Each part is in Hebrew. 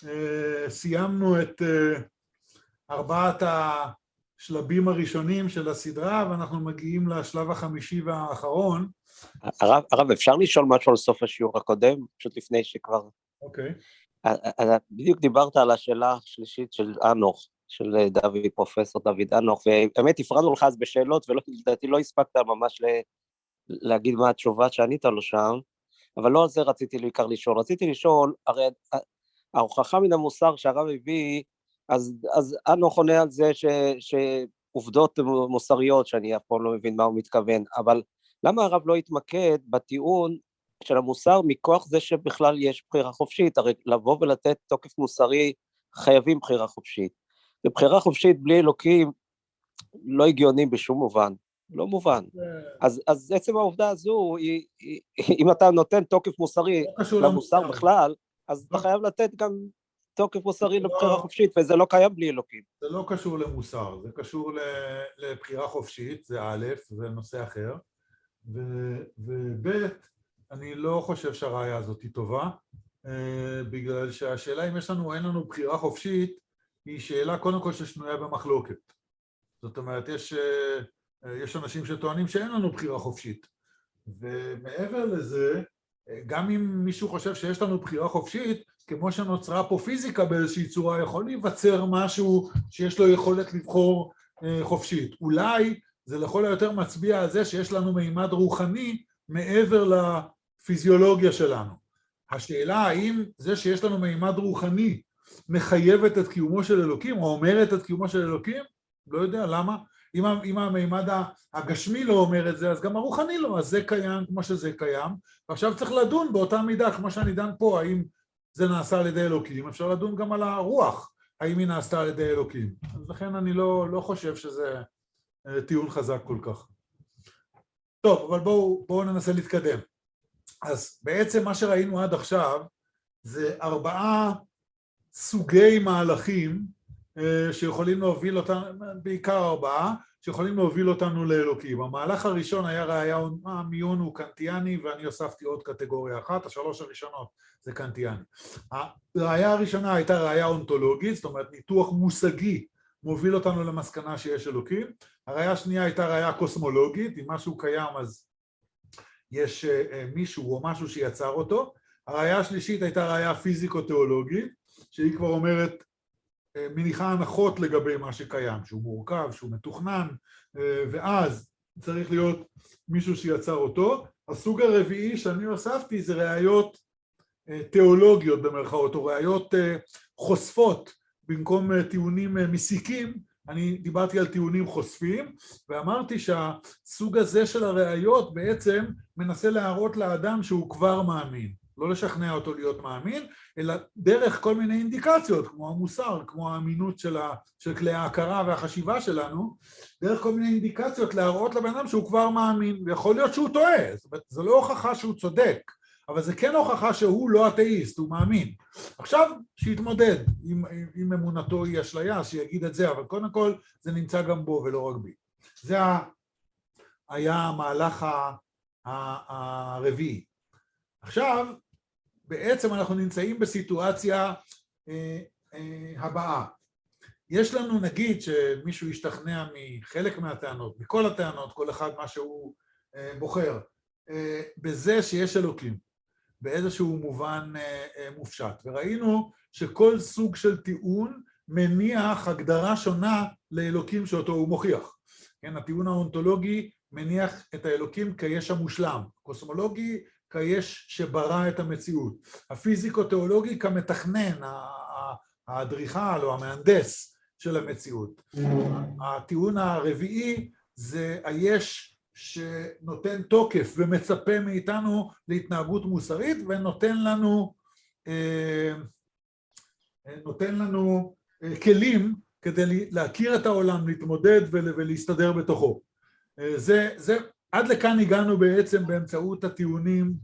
סיימנו את ארבעת השלבים הראשונים של הסדרה, ואנחנו מגיעים לשלב החמישי והאחרון. הרב, אפשר לשאול משהו על סוף השיעור הקודם, פשוט לפני שכבר... אוקיי. בדיוק דיברת על השאלה השלישית של אנוך, של פרופסור דוד אנוך, ובאמת הפרענו לך אז בשאלות, ולדעתי לא הספקת ממש להגיד מה התשובה שענית לו שם, אבל לא על זה רציתי בעיקר לשאול. רציתי לשאול, הרי ההוכחה מן המוסר שהרב הביא, אז אנוך עונה על זה שעובדות מוסריות, שאני אף פעם לא מבין מה הוא מתכוון, אבל למה הרב לא התמקד בטיעון של המוסר מכוח זה שבכלל יש בחירה חופשית? הרי לבוא ולתת תוקף מוסרי חייבים בחירה חופשית, ובחירה חופשית בלי אלוקים לא הגיוני בשום מובן, לא מובן. אז עצם העובדה הזו, אם אתה נותן תוקף מוסרי למוסר בכלל, אז אתה חייב לתת גם תוקף מוסרי לבחירה חופשית, וזה לא קיים בלי אלוקים. זה לא קשור למוסר, זה קשור לבחירה חופשית, זה א', זה נושא אחר, וב', אני לא חושב שהראיה הזאת היא טובה, בגלל שהשאלה אם יש לנו או אין לנו בחירה חופשית, היא שאלה קודם כל ששנויה במחלוקת. זאת אומרת, יש אנשים שטוענים שאין לנו בחירה חופשית, ומעבר לזה, גם אם מישהו חושב שיש לנו בחירה חופשית, כמו שנוצרה פה פיזיקה באיזושהי צורה, יכול להיווצר משהו שיש לו יכולת לבחור חופשית. אולי זה לכל היותר מצביע על זה שיש לנו מימד רוחני מעבר לפיזיולוגיה שלנו. השאלה האם זה שיש לנו מימד רוחני מחייבת את קיומו של אלוקים, או אומרת את קיומו של אלוקים, לא יודע למה. אם המימד הגשמי לא אומר את זה, אז גם הרוחני לא, אז זה קיים כמו שזה קיים, ועכשיו צריך לדון באותה מידה, כמו שאני דן פה, האם זה נעשה על ידי אלוקים, אפשר לדון גם על הרוח, האם היא נעשתה על ידי אלוקים. אז לכן אני לא חושב שזה טיעון חזק כל כך. טוב, אבל בואו ננסה להתקדם. אז בעצם מה שראינו עד עכשיו, זה 4 סוגי מהלכים, שיכולים להוביל אותנו, בעיקר 4, שיכולים להוביל אותנו לאלוקים. המהלך הראשון היה ראיה המיון הוא קנטיאני, ואני הוספתי עוד קטגוריה אחת, 3 הראשונות זה קנטיאני. הראיה הראשונה הייתה ראיה אונתולוגית, זאת אומרת ניתוח מושגי מוביל אותנו למסקנה שיש אלוקים. הראיה השנייה הייתה ראיה קוסמולוגית, אם משהו קיים אז יש מישהו או משהו שיצר אותו. הראיה השלישית הייתה ראיה פיזיקו-תיאולוגית, שהיא כבר אומרת, מניחה הנחות לגבי מה שקיים, שהוא מורכב, שהוא מתוכנן, ואז צריך להיות מישהו שיצר אותו. הסוג הרביעי שאני הוספתי זה ראיות תיאולוגיות במרכאות, או ראיות חושפות, במקום טיעונים מסיקים, אני דיברתי על טיעונים חושפים, ואמרתי שהסוג הזה של הראיות בעצם מנסה להראות לאדם שהוא כבר מאמין. לא לשכנע אותו להיות מאמין, אלא דרך כל מיני אינדיקציות, כמו המוסר, כמו האמינות של כלי ההכרה והחשיבה שלנו, דרך כל מיני אינדיקציות להראות לבן אדם שהוא כבר מאמין, ויכול להיות שהוא טועה, זאת אומרת, זו לא הוכחה שהוא צודק, אבל זה כן הוכחה שהוא לא אתאיסט, הוא מאמין. עכשיו, שיתמודד עם אמונתו היא אשליה, שיגיד את זה, אבל קודם כל זה נמצא גם בו ולא רק בי. זה היה המהלך הרביעי. עכשיו, בעצם אנחנו נמצאים בסיטואציה הבאה. יש לנו, נגיד שמישהו ישתכנע מחלק מהטענות, מכל הטענות, כל אחד מה שהוא בוחר, בזה שיש אלוקים, באיזשהו מובן מופשט. וראינו שכל סוג של טיעון מניח הגדרה שונה לאלוקים שאותו הוא מוכיח. כן, הטיעון האונתולוגי מניח את האלוקים כיש המושלם, קוסמולוגי כיש שברא את המציאות, הפיזיקו-תיאולוגי כמתכנן, האדריכל או המהנדס של המציאות. הטיעון הרביעי זה היש שנותן תוקף ומצפה מאיתנו להתנהגות מוסרית, ונותן לנו כלים כדי להכיר את העולם, להתמודד ולהסתדר בתוכו. עד לכאן הגענו בעצם באמצעות הטיעונים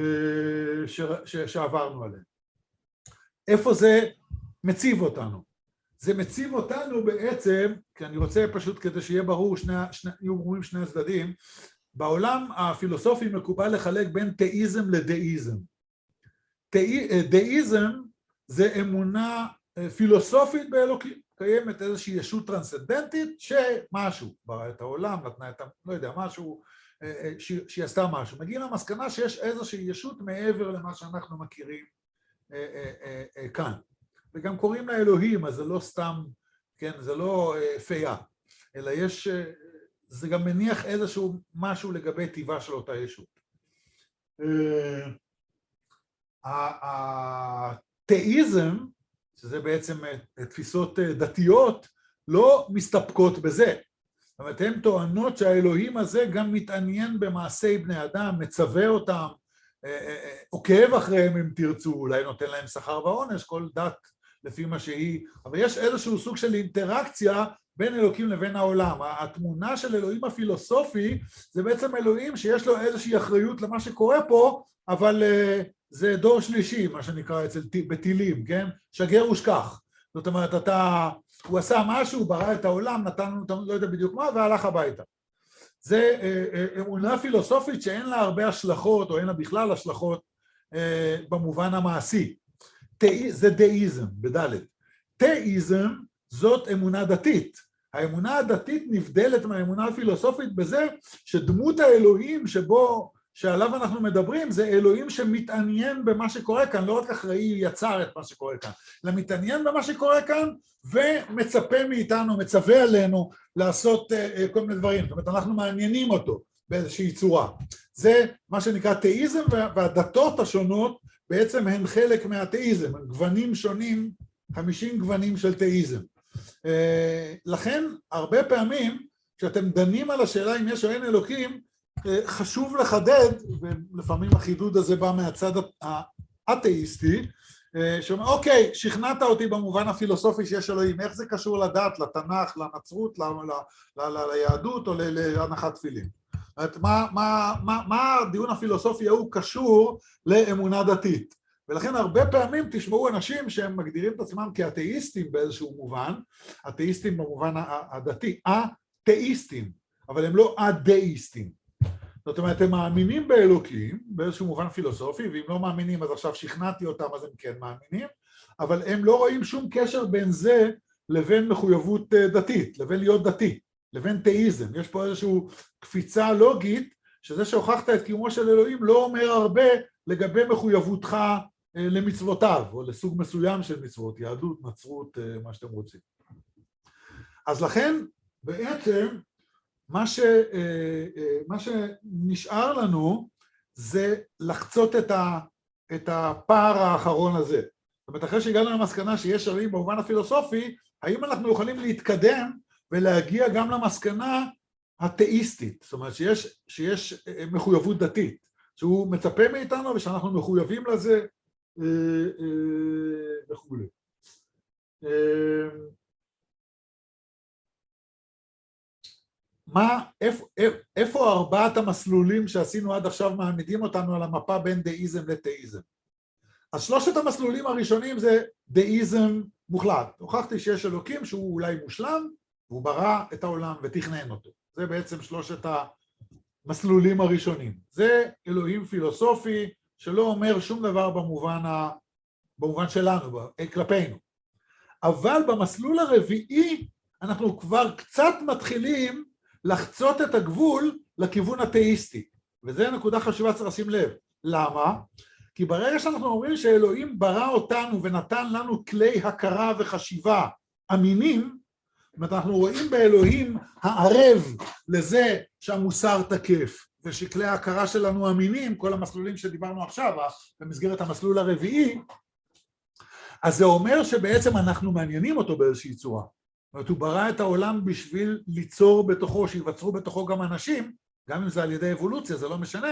שעברנו עליהם. איפה זה מציב אותנו? זה מציב אותנו בעצם, כי אני רוצה פשוט כדי שיהיה ברור, יהיו ברורים שני הצדדים, בעולם הפילוסופי מקובל לחלק בין תאיזם לדאיזם. דאיזם זה אמונה פילוסופית באלוקים. קיימת איזושהי ישות טרנסצנדנטית שמשהו ברא את העולם, נתנה את, לא יודע, משהו, שהיא עשתה משהו. מגיעים למסקנה שיש איזושהי ישות מעבר למה שאנחנו מכירים כאן. וגם קוראים לה אלוהים, אז זה לא סתם, כן, זה לא פייה, אלא יש, זה גם מניח איזשהו משהו לגבי טבעה של אותה ישות. התאיזם, שזה בעצם תפיסות דתיות, לא מסתפקות בזה. זאת אומרת, הן טוענות שהאלוהים הזה גם מתעניין במעשי בני אדם, מצווה אותם, עוקב אחריהם אם תרצו, אולי נותן להם שכר ועונש, כל דת לפי מה שהיא, אבל יש איזשהו סוג של אינטראקציה בין אלוקים לבין העולם. התמונה של אלוהים הפילוסופי זה בעצם אלוהים שיש לו איזושהי אחריות למה שקורה פה, אבל זה דור שלישי, מה שנקרא בתהילים, כן? שגר ושכח. זאת אומרת, הוא עשה משהו, ברא את העולם, נתן לנו, לא יודע בדיוק מה, והלך הביתה. זה אמונה פילוסופית שאין לה הרבה השלכות, או אין לה בכלל השלכות במובן המעשי. זה דאיזם, בדלת. תאיזם זאת אמונה דתית. האמונה הדתית נבדלת מהאמונה הפילוסופית בזה שדמות האלוהים שעליו אנחנו מדברים, זה אלוהים שמתעניין במה שקורה כאן, לא רק אחראי יצר את מה שקורה כאן, אלא מתעניין במה שקורה כאן, ומצפה מאיתנו, מצווה עלינו לעשות כל מיני דברים. זאת אומרת, אנחנו מעניינים אותו באיזושהי צורה. זה מה שנקרא תאיזם, והדתות השונות בעצם הן חלק מהתאיזם, הם גוונים שונים, 50 גוונים של תאיזם. לכן, הרבה פעמים, כשאתם דנים על השאלה אם יש או אין אלוקים, חשוב לחדד, ולפעמים החידוד הזה בא מהצד האתאיסטי, שאומר, אוקיי, שכנעת אותי במובן הפילוסופי שיש אלוהים, איך זה קשור לדת, לתנ"ך, לנצרות, ליהדות או להנחת תפילין? מה הדיון הפילוסופי הוא קשור לאמונה דתית? ולכן הרבה פעמים תשמעו אנשים שהם מגדירים את עצמם כאתאיסטים באיזשהו מובן, אתאיסטים במובן הדתי, אתאיסטים, אבל הם לא אדאיסטים. זאת אומרת, הם מאמינים באלוקים, באיזשהו מובן פילוסופי, ואם לא מאמינים, אז עכשיו שכנעתי אותם, אז הם כן מאמינים, אבל הם לא רואים שום קשר בין זה לבין מחויבות דתית, לבין להיות דתי, לבין תאיזם. יש פה איזושהי קפיצה לוגית, שזה שהוכחת את קיומו של אלוהים לא אומר הרבה לגבי מחויבותך למצוותיו, או לסוג מסוים של מצוות, יהדות, נצרות, מה שאתם רוצים. אז לכן, בעצם, מה שנשאר לנו זה לחצות את הפער האחרון הזה. זאת אומרת, אחרי שהגענו למסקנה שיש אלוהים במובן הפילוסופי, האם אנחנו יכולים להתקדם ולהגיע גם למסקנה התאיסטית, זאת אומרת שיש מחויבות דתית, שהוא מצפה מאיתנו ושאנחנו מחויבים לזה וכו'. איפה ארבעת המסלולים שעשינו עד עכשיו מעמידים אותנו על המפה בין דאיזם לתאיזם? אז שלושת המסלולים הראשונים זה דאיזם מוחלט. הוכחתי שיש אלוקים שהוא אולי מושלם, והוא ברא את העולם ותכנן אותו. זה בעצם שלושת המסלולים הראשונים. זה אלוהים פילוסופי שלא אומר שום דבר במובן שלנו, כלפינו. אבל במסלול הרביעי אנחנו כבר קצת מתחילים לחצות את הגבול לכיוון התאיסטי. וזו נקודה חשובה, צריך לשים לב. למה? כי ברגע שאנחנו אומרים שאלוהים ברא אותנו ונתן לנו כלי הכרה וחשיבה אמינים, זאת אומרת, אנחנו רואים באלוהים הערב לזה שהמוסר תקף, ושכלי ההכרה שלנו אמינים, כל המסלולים שדיברנו עכשיו, במסגרת המסלול הרביעי, אז זה אומר שבעצם אנחנו מעניינים אותו באיזושהי צורה. זאת אומרת, הוא ברא את העולם בשביל ליצור בתוכו, שיווצרו בתוכו גם אנשים, גם אם זה על ידי אבולוציה, זה לא משנה,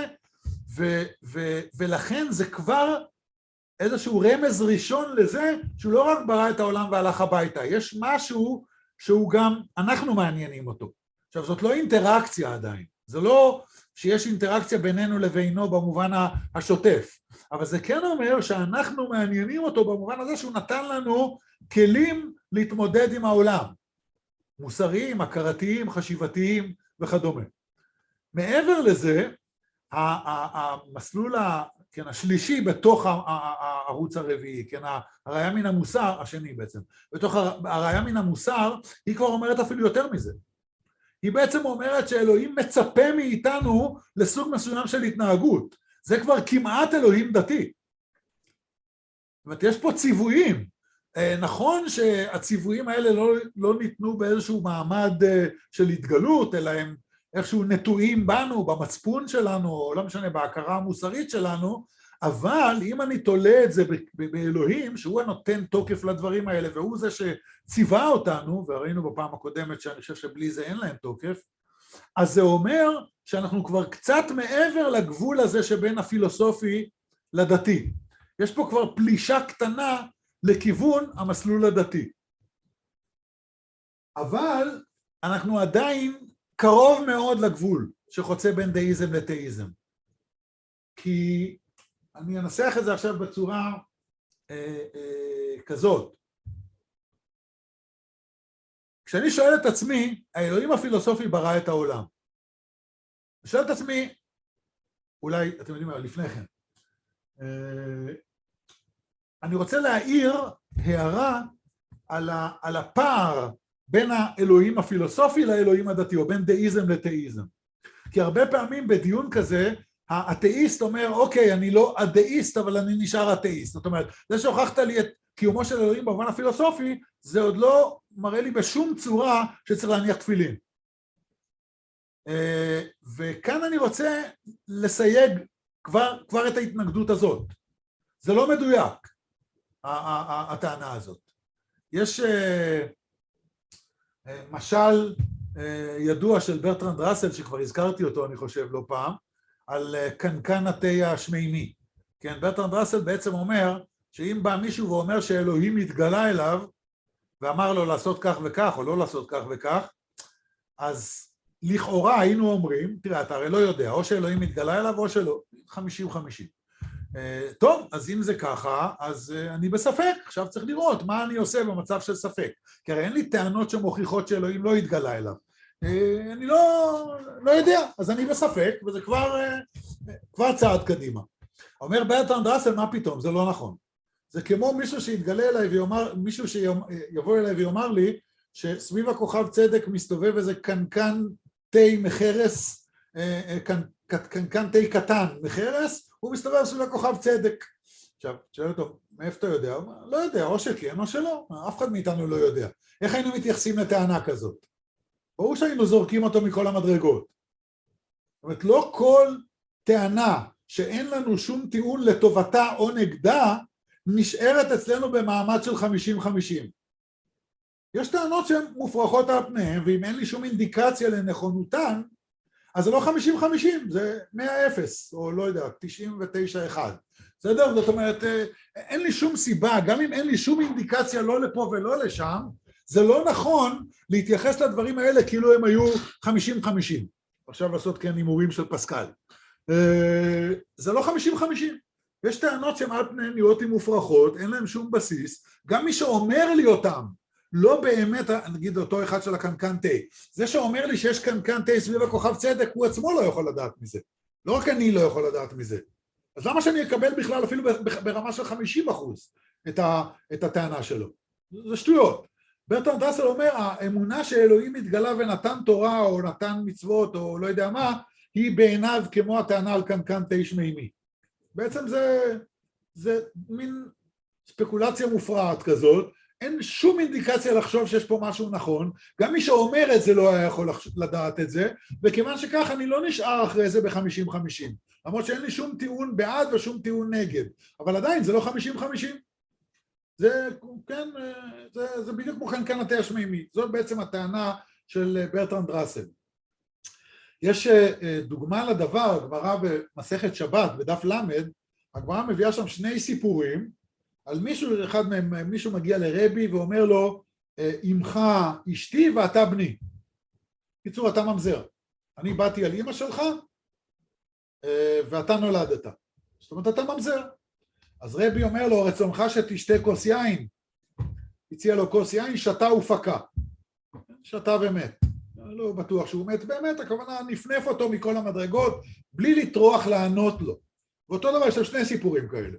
ולכן זה כבר איזשהו רמז ראשון לזה, שהוא לא רק ברא את העולם והלך הביתה, יש משהו שהוא גם, אנחנו מעניינים אותו. עכשיו, זאת לא אינטראקציה עדיין, זה לא שיש אינטראקציה בינינו לבינו במובן השוטף, אבל זה כן אומר שאנחנו מעניינים אותו במובן הזה שהוא נתן לנו כלים להתמודד עם העולם, מוסריים, הכרתיים, חשיבתיים וכדומה. מעבר לזה, המסלול כן, השלישי בתוך הערוץ הרביעי, כן, הראיה מן המוסר, השני בעצם, בתוך הראיה מן המוסר, היא כבר אומרת אפילו יותר מזה. היא בעצם אומרת שאלוהים מצפה מאיתנו לסוג מסוים של התנהגות. זה כבר כמעט אלוהים דתי. זאת אומרת, יש פה ציוויים. נכון שהציוויים האלה לא ניתנו באיזשהו מעמד של התגלות, אלא הם איכשהו נטועים בנו, במצפון שלנו, או לא משנה, בהכרה המוסרית שלנו, אבל אם אני תולה את זה באלוהים, שהוא הנותן תוקף לדברים האלה, והוא זה שציווה אותנו, וראינו בפעם הקודמת שאני חושב שבלי זה אין להם תוקף, אז זה אומר שאנחנו כבר קצת מעבר לגבול הזה שבין הפילוסופי לדתי. יש פה כבר פלישה קטנה לכיוון המסלול הדתי. אבל אנחנו עדיין קרוב מאוד לגבול שחוצה בין דאיזם לתאיזם. כי אני אנסח את זה עכשיו בצורה כזאת. כשאני שואל את עצמי, האלוהים הפילוסופי ברא את העולם. אני שואל את עצמי, אולי, אתם יודעים מה, לפני כן, אני רוצה להעיר הערה על הפער בין האלוהים הפילוסופי לאלוהים הדתי, או בין דאיזם לתאיזם. כי הרבה פעמים בדיון כזה, האתאיסט אומר, אוקיי, אני לא אתאיסט, אבל אני נשאר אתאיסט. זאת אומרת, זה שהוכחת לי את קיומו של אלוהים במובן הפילוסופי, זה עוד לא מראה לי בשום צורה שצריך להניח תפילין. וכאן אני רוצה לסייג כבר את ההתנגדות הזאת. זה לא מדויק, הטענה הזאת. יש משל ידוע של ברטרנד ראסל, שכבר הזכרתי אותו, אני חושב, לא פעם, על קנקן התה השמימי. כן, ברטרנד ראסל בעצם אומר, שאם בא מישהו ואומר שאלוהים התגלה אליו, ואמר לו לעשות כך וכך, או לא לעשות כך וכך, אז לכאורה היינו אומרים, תראה, אתה הרי לא יודע, או שאלוהים התגלה אליו, או שלא, 50-50. טוב, אז אם זה ככה, אז אני בספק, עכשיו צריך לראות מה אני עושה במצב של ספק. כי הרי אין לי טענות שמוכיחות שאלוהים לא התגלה אליו. אני לא יודע, אז אני בספק, וזה כבר צעד קדימה. אומר ברטרנד ראסל, מה פתאום? זה לא נכון. זה כמו מישהו שיתגלה אליי ויאמר, מישהו שיבוא אליי ויאמר לי, שסביב הכוכב צדק מסתובב איזה קנקן תה מחרס, קנקן תה קטן מחרס, הוא מסתובב סביב הכוכב צדק. עכשיו, שואל אותו, מאיפה אתה יודע? הוא אומר, לא יודע, או שכן או שלא, אף אחד מאיתנו לא יודע. איך היינו מתייחסים לטענה כזאת? ברור שהיינו זורקים אותו מכל המדרגות. זאת אומרת, לא כל טענה שאין לנו שום טיעון לטובתה או נגדה, נשארת אצלנו במעמד של 50-50. יש טענות שהן מופרכות על פניהן, ואם אין לי שום אינדיקציה לנכונותן, אז זה לא 50-50, זה 100-0, או לא יודע, 99-1. בסדר? זאת אומרת, אין לי שום סיבה, גם אם אין לי שום אינדיקציה לא לפה ולא לשם, זה לא נכון להתייחס לדברים האלה כאילו הם היו 50-50. עכשיו לעשות כאן הימורים של פסקל. זה לא 50-50. יש טענות שהן על פניהן נראות מופרכות, אין להן שום בסיס, גם מי שאומר לי אותם, לא באמת, נגיד אותו אחד של הקנקן תה, זה שאומר לי שיש קנקן תה סביב הכוכב צדק, הוא עצמו לא יכול לדעת מזה. לא רק אני לא יכול לדעת מזה. אז למה שאני אקבל בכלל אפילו ברמה של 50% את הטענה שלו? זה שטויות. ברטרנד ראסל אומר, האמונה שאלוהים התגלה ונתן תורה או נתן מצוות או לא יודע מה, היא בעיניו כמו הטענה על קנקן תה שמימי. בעצם זה מין ספקולציה מופרעת כזאת, אין שום אינדיקציה לחשוב שיש פה משהו נכון, גם מי שאומר את זה לא היה יכול לדעת את זה, וכיוון שכך אני לא נשאר אחרי זה ב-50-50, למרות שאין לי שום טיעון בעד ושום טיעון נגד, אבל עדיין זה לא 50-50, זה, כן, זה בדיוק כמו קנקן התה השמימי, זאת בעצם הטענה של ברטרנד ראסל. יש דוגמה לדבר, הגמרא במסכת שבת, בדף למד, הגמרא מביאה שם שני סיפורים, על מישהו, אחד מהם, מישהו מגיע לרבי ואומר לו, אמך אשתי ואתה בני. קיצור, אתה ממזר. אני באתי על אמא שלך, ואתה נולדת. זאת אומרת, אתה ממזר. אז רבי אומר לו, רצונך שתשתה כוס יין. הציע לו כוס יין, שתה ופקע. שתה ומת. לא בטוח שהוא מת באמת, הכוונה נפנף אותו מכל המדרגות, בלי לטרוח לענות לו. ואותו דבר יש שם שני סיפורים כאלה.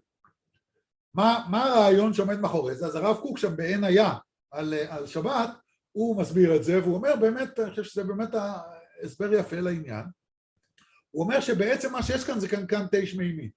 מה הרעיון שעומד מאחורי זה? אז הרב קוק שם בעין היה על שבת, הוא מסביר את זה, והוא אומר באמת, אני חושב שזה באמת ההסבר יפה לעניין, הוא אומר שבעצם מה שיש כאן זה קנקן תה שמימי.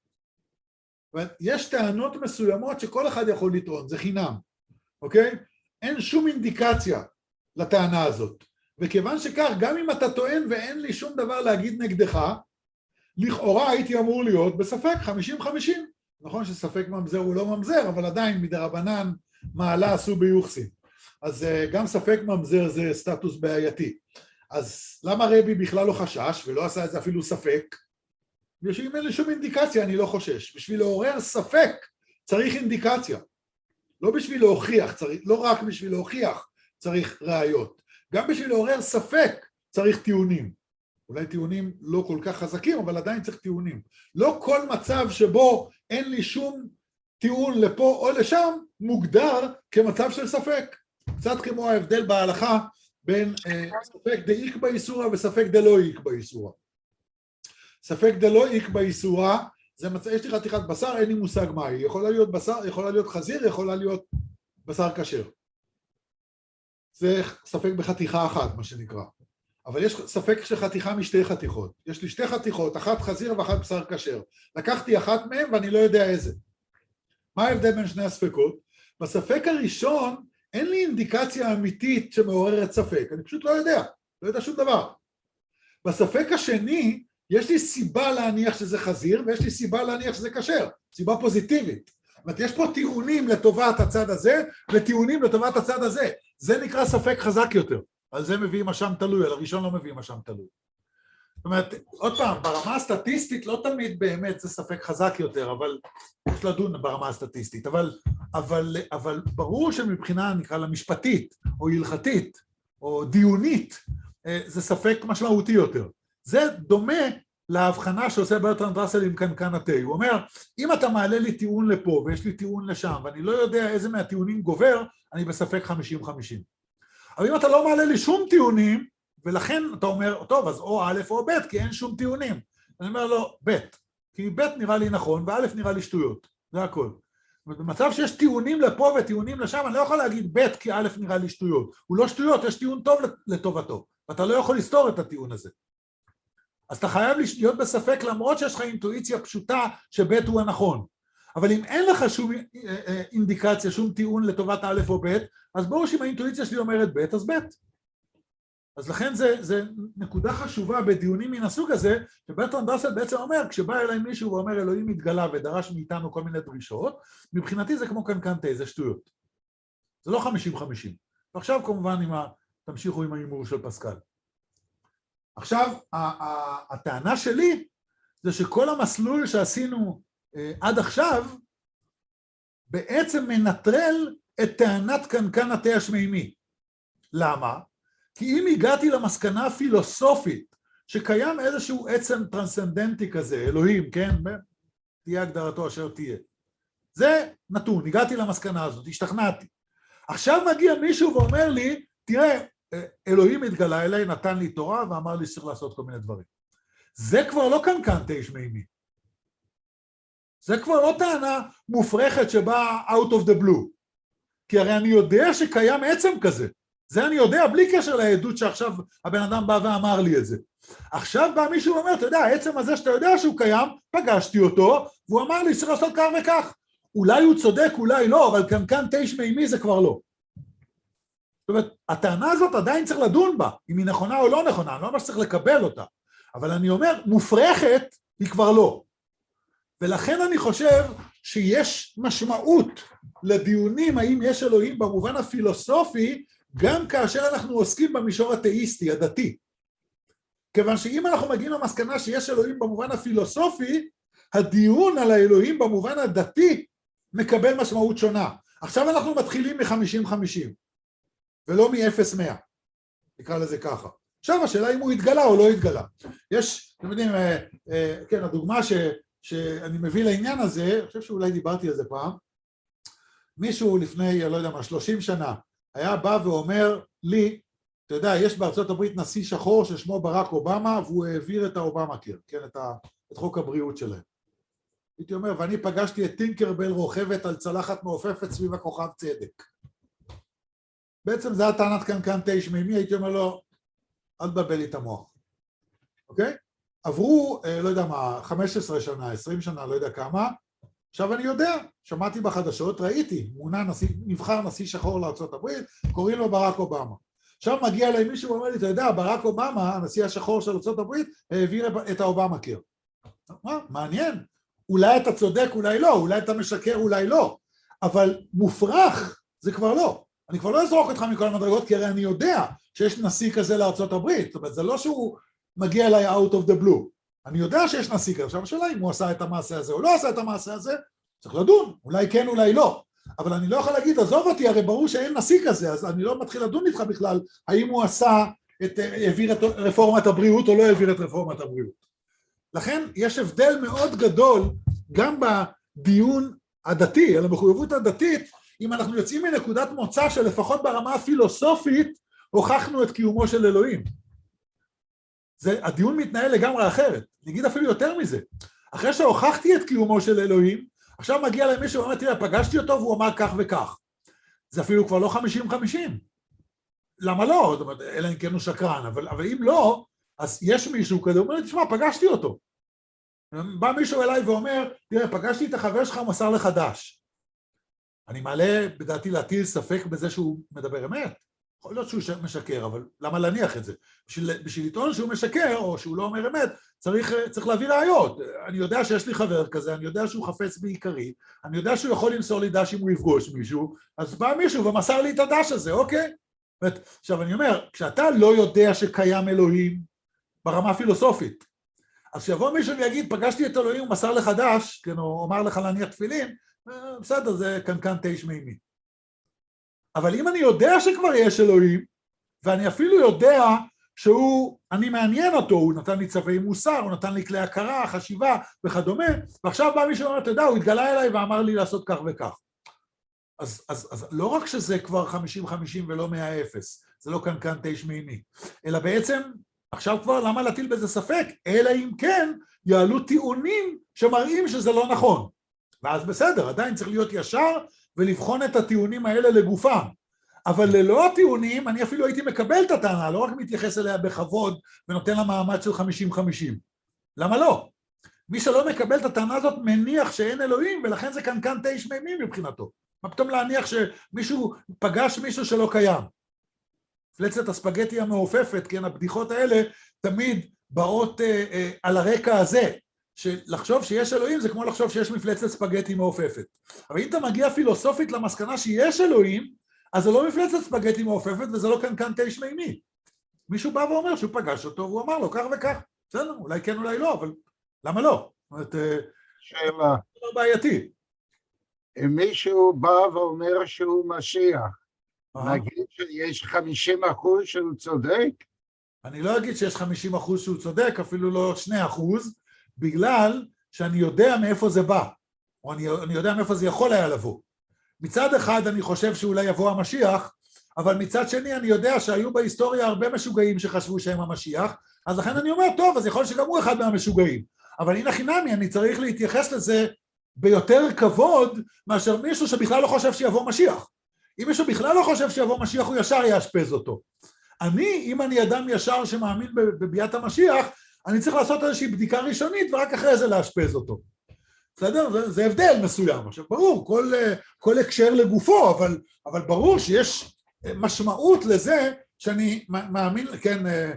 יש טענות מסוימות שכל אחד יכול לטעון, זה חינם, אוקיי? אין שום אינדיקציה לטענה הזאת. וכיוון שכך, גם אם אתה טוען ואין לי שום דבר להגיד נגדך, לכאורה הייתי אמור להיות בספק 50-50. נכון שספק ממזר הוא לא ממזר, אבל עדיין מדרבנן מעלה עשו ביוחסין. אז גם ספק ממזר זה סטטוס בעייתי. אז למה רבי בכלל לא חשש ולא עשה את זה אפילו ספק? אם אין לי שום אינדיקציה אני לא חושש. בשביל לעורר ספק צריך אינדיקציה. לא בשביל להוכיח, לא רק בשביל להוכיח צריך ראיות. גם בשביל לעורר ספק צריך טיעונים. אולי טיעונים לא כל כך חזקים, אבל עדיין צריך טיעונים. לא כל מצב שבו אין לי שום טיעון לפה או לשם, מוגדר כמצב של ספק. קצת כמו ההבדל בהלכה בין ספק דאיק באיסורה וספק דלא איק באיסורה. ספק דלא איק באיסורה, יש לי חתיכת בשר, אין לי מושג מה היא. יכולה להיות בשר, יכולה להיות חזיר, יכולה להיות בשר כשר. זה ספק בחתיכה אחת, מה שנקרא. אבל יש ספק של חתיכה משתי חתיכות. יש לי שתי חתיכות, אחת חזיר ואחת בשר כשר. לקחתי אחת מהם ואני לא יודע איזה. מה ההבדל בין שני הספקות? בספק הראשון אין לי אינדיקציה אמיתית שמעוררת ספק. אני פשוט לא יודע שום דבר. בספק השני יש לי סיבה להניח שזה חזיר ויש לי סיבה להניח שזה כשר. סיבה פוזיטיבית. זאת אומרת, יש פה טיעונים לטובת הצד הזה וטיעונים לטובת הצד הזה. זה נקרא ספק חזק יותר. על זה מביאים אשם תלוי, על הראשון לא מביאים אשם תלוי. זאת אומרת, עוד פעם, ברמה הסטטיסטית לא תמיד באמת זה ספק חזק יותר, אבל יש לדון ברמה הסטטיסטית, אבל ברור שמבחינה נקרא לה משפטית, או הלכתית, או דיונית, זה ספק משמעותי יותר. זה דומה להבחנה שעושה ברטרנד ראסל עם קנקן התה. הוא אומר, אם אתה מעלה לי טיעון לפה ויש לי טיעון לשם, ואני לא יודע איזה מהטיעונים גובר, אני בספק 50-50. אבל אם אתה לא מעלה לי שום טיעונים, ולכן אתה אומר, טוב, אז או א' או ב', כי אין שום טיעונים. אני אומר לו, ב', כי ב' נראה לי נכון, וא' נראה לי שטויות. זה הכל. במצב שיש טיעונים לפה וטיעונים לשם, אני לא יכול להגיד ב' כי א' נראה לי שטויות. הוא לא שטויות, יש טיעון טוב לטובתו. ואתה לא יכול לסתור את הטיעון הזה. אז אתה חייב להיות בספק, למרות שיש לך אינטואיציה פשוטה שב' הוא הנכון. אבל אם אין לך שום אינדיקציה, שום טיעון לטובת א' או ב', אז ברור שאם האינטואיציה שלי אומרת ב', אז ב'. אז לכן זה נקודה חשובה בדיונים מן הסוג הזה, שברטרנד ראסל בעצם אומר, כשבא אליי מישהו ואומר אלוהים התגלה ודרש מאיתנו כל מיני דרישות, מבחינתי זה כמו קנקן תה, זה שטויות. זה לא 50-50. ועכשיו כמובן תמשיכו עם ההימור של פסקל. עכשיו, הטענה שלי זה שכל המסלול שעשינו עד עכשיו, בעצם מנטרל את טענת קנקן התה השמימי. למה? כי אם הגעתי למסקנה פילוסופית, שקיים איזשהו עצם טרנסצנדנטי כזה, אלוהים, כן? תהיה הגדרתו אשר תהיה. זה נתון, הגעתי למסקנה הזאת, השתכנעתי. עכשיו מגיע מישהו ואומר לי, תראה, אלוהים התגלה אליי, נתן לי תורה ואמר לי שצריך לעשות כל מיני דברים. זה כבר לא קנקן תה שמימי. זה כבר לא טענה מופרכת שבאה out of the blue. כי הרי אני יודע שקיים עצם כזה. זה אני יודע בלי קשר לעדות שעכשיו הבן אדם בא ואמר לי את זה. עכשיו בא מישהו ואומר, אתה יודע, העצם הזה שאתה יודע שהוא קיים, פגשתי אותו, והוא אמר לי שצריך לעשות כך וכך. אולי הוא צודק, אולי לא, אבל קנקן תה שמימי זה כבר לא. זאת אומרת, הטענה הזאת עדיין צריך לדון בה, אם היא נכונה או לא נכונה, אני לא אומר שצריך לקבל אותה. אבל אני אומר, מופרכת היא כבר לא. ולכן אני חושב שיש משמעות לדיונים האם יש אלוהים במובן הפילוסופי, גם כאשר אנחנו עוסקים במישור התאיסטי, הדתי. כיוון שאם אנחנו מגיעים למסקנה שיש אלוהים במובן הפילוסופי, הדיון על האלוהים במובן הדתי מקבל משמעות שונה. עכשיו אנחנו מתחילים מ-50-50, ולא מ-0-100, נקרא לזה ככה. עכשיו השאלה אם הוא התגלה או לא התגלה. יש, אתם יודעים, כן, הדוגמה שאני מביא לעניין הזה, אני חושב שאולי דיברתי על זה פעם, מישהו לפני, לא יודע מה, 30 שנה, היה בא ואומר לי, אתה יודע, יש בארצות הברית נשיא שחור ששמו ברק אובמה, והוא העביר את האובמה קיר, כן, את חוק הבריאות שלהם. הייתי אומר, ואני פגשתי את טינקרבל רוכבת על צלחת מעופפת סביב הכוכב צדק. בעצם זה הטענת קנקן תה שמימי, הייתי אומר לו, אל תבלבל לי את המוח. אוקיי? עברו, לא יודע מה, 15 שנה, 20 שנה, לא יודע כמה, עכשיו אני יודע, שמעתי בחדשות, ראיתי, נבחר נשיא שחור לארצות הברית, קוראים לו ברק אובמה. עכשיו מגיע אליי מישהו ואומר לי, אתה יודע, ברק אובמה, הנשיא השחור של ארצות הברית, העביר את האובמה קיר. מה? מעניין. אולי אתה צודק, אולי לא, אולי אתה משקר, אולי לא, אבל מופרך זה כבר לא. אני כבר לא אזרוק אותך מכל המדרגות, כי הרי אני יודע שיש נשיא כזה לארצות הברית, זאת אומרת, זה לא שהוא מגיע אליי out of the blue. אני יודע שיש נשיא כזה, עכשיו השאלה אם הוא עשה את המעשה הזה או לא עשה את המעשה הזה, צריך לדון, אולי כן, אולי לא. אבל אני לא יכול להגיד, עזוב אותי, הרי ברור שאין נשיא כזה, אז אני לא מתחיל לדון איתך בכלל, האם הוא העביר את רפורמת הבריאות או לא העביר את רפורמת הבריאות. לכן יש הבדל מאוד גדול, גם בדיון הדתי, על המחויבות הדתית, אם אנחנו יוצאים מנקודת מוצא שלפחות ברמה הפילוסופית, הוכחנו את קיומו של אלוהים. הדיון מתנהל לגמרי אחרת, נגיד אפילו יותר מזה. אחרי שהוכחתי את קיומו של אלוהים, עכשיו מגיע להם מישהו ואומר, תראה, פגשתי אותו והוא אמר כך וכך. זה אפילו כבר לא 50-50. למה לא? זאת אומרת, אלא אם כן הוא שקרן, אבל אם לא, אז יש מישהו כזה, הוא אומר לי, תשמע, פגשתי אותו. בא מישהו אליי ואומר, תראה, פגשתי את החבר שלך, הוא מסר לך דש. אני מעלה, בדעתי, להטיל ספק בזה שהוא מדבר אמת. יכול להיות שהוא משקר, אבל למה להניח את זה? בשביל לטעון שהוא משקר, או שהוא לא אומר אמת, צריך להביא ראיות. אני יודע שיש לי חבר כזה, אני יודע שהוא חפץ בעיקרי, אני יודע שהוא יכול למסור לי דש אם הוא יפגוש מישהו, אז בא מישהו ומסר לי את הדש הזה, אוקיי? עכשיו אני אומר, כשאתה לא יודע שקיים אלוהים ברמה הפילוסופית, אז שיבוא מישהו ויגיד, פגשתי את אלוהים, הוא מסר לך דש, כן, הוא אמר לך להניח תפילין, בסדר, זה קנקן תה שמימי. אבל אם אני יודע שכבר יש אלוהים, ואני אפילו יודע אני מעניין אותו, הוא נתן לי צווי מוסר, הוא נתן לי כלי הכרה, חשיבה וכדומה, ועכשיו בא מישהו ואומר, אתה יודע, הוא התגלה אליי ואמר לי לעשות כך וכך. אז לא רק שזה כבר 50-50 ולא 100-0, זה לא קנקן תה שמימי, אלא בעצם, עכשיו כבר למה להטיל בזה ספק? אלא אם כן יעלו טיעונים שמראים שזה לא נכון. ואז בסדר, עדיין צריך להיות ישר ולבחון את הטיעונים האלה לגופם. אבל ללא הטיעונים, אני אפילו הייתי מקבל את הטענה, לא רק מתייחס אליה בכבוד ונותן לה מעמד של 50-50. למה לא? מי שלא מקבל את הטענה הזאת מניח שאין אלוהים, ולכן זה קנקן תה שמימי מבחינתו. מה פתאום להניח שמישהו פגש מישהו שלא קיים? מפלצת הספגטי המעופפת, כן, הבדיחות האלה תמיד באות על הרקע הזה, שלחשוב שיש אלוהים זה כמו לחשוב שיש מפלצת ספגטי מעופפת. אבל אם אתה מגיע פילוסופית למסקנה שיש אלוהים, אז זה לא מפלצת ספגטי מעופפת וזה לא קנקן תה שמימי. מישהו בא ואומר שהוא פגש אותו והוא אמר לו כך וכך. בסדר, אולי כן אולי לא, אבל למה לא? זאת אומרת, שאלה. לא בעייתי. אם מישהו בא ואומר שהוא משיח, נגיד שיש 50% שהוא צודק? אני לא אגיד שיש 50% שהוא צודק, אפילו לא 2%, בגלל שאני יודע מאיפה זה בא, או אני יודע מאיפה זה יכול היה לבוא. מצד אחד אני חושב שאולי יבוא המשיח, אבל מצד שני אני יודע שהיו בהיסטוריה הרבה משוגעים שחשבו שהם המשיח, אז לכן אני אומר, טוב, אז יכול להיות שגם הוא אחד מהמשוגעים. אבל הנה חינמי, אני צריך להתייחס לזה ביותר כבוד, מאשר מישהו שבכלל לא חושב שיבוא משיח. אם מישהו בכלל לא חושב שיבוא משיח, הוא ישר יאשפז אותו. אם אני אדם ישר שמאמין בביאת המשיח, אני צריך לעשות איזושהי בדיקה ראשונית, ורק אחרי זה להאשפז אותו. בסדר? זה הבדל מסוים. עכשיו, ברור, כל הקשר לגופו, אבל ברור שיש משמעות לזה שאני מאמין, כן,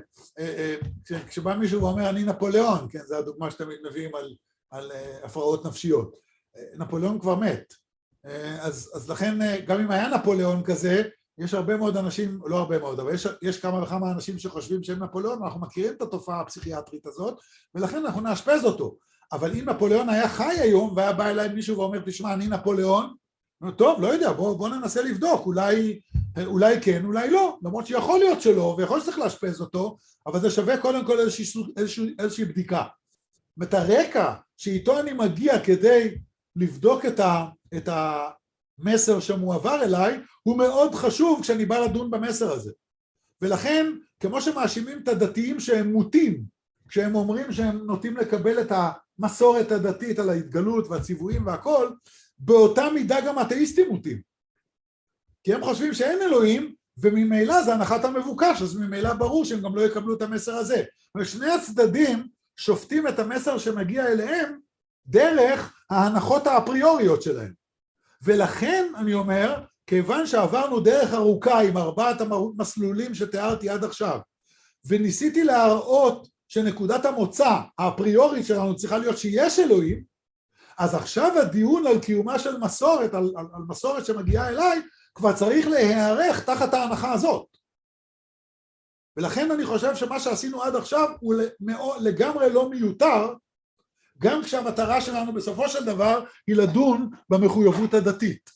כשבא מישהו ואומר, אני נפוליאון, כן, זו הדוגמה שתמיד מביאים על הפרעות נפשיות. נפוליאון כבר מת. אז לכן, גם אם היה נפוליאון כזה, יש הרבה מאוד אנשים, לא הרבה מאוד, אבל יש כמה וכמה אנשים שחושבים שהם נפוליאון, ואנחנו מכירים את התופעה הפסיכיאטרית הזאת, ולכן אנחנו נאשפז אותו. אבל אם נפוליאון היה חי היום, והיה בא אליי מישהו ואומר, תשמע, אני נפוליאון, טוב, לא יודע, בוא ננסה לבדוק, אולי כן, אולי לא, למרות שיכול להיות שלא, ויכול שצריך לאשפז אותו, אבל זה שווה קודם כל איזושהי בדיקה. את הרקע שאיתו אני מגיע כדי לבדוק את המסר שמועבר אליי, הוא מאוד חשוב כשאני בא לדון במסר הזה. ולכן, כמו שמאשימים את הדתיים שהם מוטים, כשהם אומרים שהם נוטים לקבל את המסורת הדתית, על ההתגלות והציוויים והכל, באותה מידה גם אתאיסטים מוטים. כי הם חושבים שאין אלוהים, וממילא זה הנחת המבוקש, אז ממילא ברור שהם גם לא יקבלו את המסר הזה. ושני הצדדים שופטים את המסר שמגיע אליהם דרך ההנחות האפריוריות שלהם. ולכן אני אומר, כיוון שעברנו דרך ארוכה עם 4 המסלולים שתיארתי עד עכשיו, וניסיתי להראות שנקודת המוצא האפריורית שלנו צריכה להיות שיש אלוהים, אז עכשיו הדיון על קיומה של מסורת, על מסורת שמגיעה אליי, כבר צריך להיערך תחת ההנחה הזאת. ולכן אני חושב שמה שעשינו עד עכשיו הוא לגמרי לא מיותר, גם כשהמטרה שלנו בסופו של דבר היא לדון במחויבות הדתית,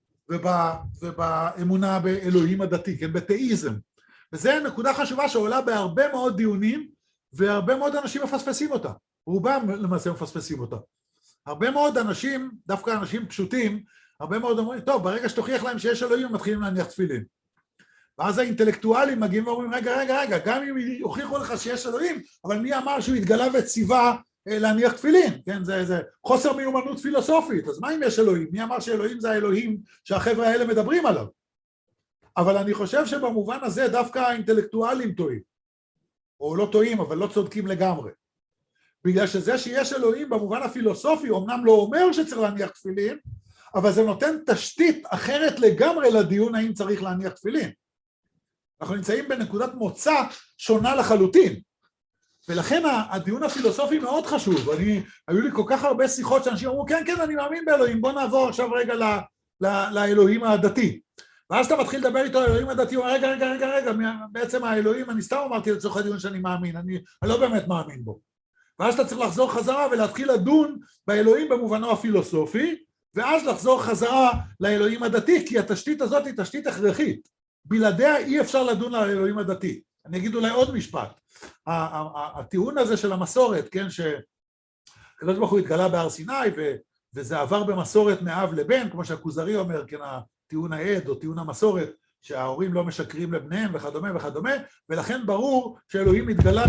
ובאמונה באלוהים הדתי, כן, בתאיזם. וזה נקודה חשובה שעולה בהרבה מאוד דיונים, והרבה מאוד אנשים מפספסים אותה. רובם למעשה מפספסים אותה. הרבה מאוד אנשים, דווקא אנשים פשוטים, הרבה מאוד אומרים, טוב, ברגע שתוכיח להם שיש אלוהים, הם מתחילים להניח תפילין. ואז האינטלקטואלים מגיעים ואומרים, רגע, גם אם יוכיחו לך שיש אלוהים, אבל מי אמר שהוא התגלה וציווה להניח תפילין? כן, זה חוסר מיומנות פילוסופית. אז מה אם יש אלוהים? מי אמר שאלוהים זה האלוהים שהחבר'ה האלה מדברים עליו? אבל אני חושב שבמובן הזה דווקא האינטלקטואלים טועים. או לא טועים, אבל לא צודקים לגמרי. בגלל שזה שיש אלוהים במובן הפילוסופי, אמנם לא אומר שצריך להניח תפילין, אבל זה נותן תשתית אחרת לגמרי לדיון האם צריך להניח תפילין. אנחנו נמצאים בנקודת מוצא שונה לחלוטין. ולכן הדיון הפילוסופי מאוד חשוב. היו לי כל כך הרבה שיחות שאנשים אמרו, כן, אני מאמין באלוהים, בוא נעבור עכשיו רגע לאלוהים הדתי. ואז אתה מתחיל לדבר איתו על האלוהים הדתי, הוא אומר, רגע, בעצם האלוהים, אני סתם אמרתי לצורך הדיון שאני מאמין, אני לא באמת מאמין בו. ואז אתה צריך לחזור חזרה ולהתחיל לדון באלוהים במובנו הפילוסופי, ואז לחזור חזרה לאלוהים הדתי, כי התשתית הזאת היא תשתית הכרחית. בלעדיה אי אפשר לדון על האלוהים הדתי. אני אגיד אולי עוד משפט. הטיעון הזה של המסורת, כן, שקדוש ברוך הוא התגלה בהר סיני, וזה עבר במסורת מאב לבן, כמו שהכוזרי אומר, כן, טיעון העד או טיעון המסורת, שההורים לא משקרים לבניהם וכדומה, ולכן ברור שאלוהים התגלה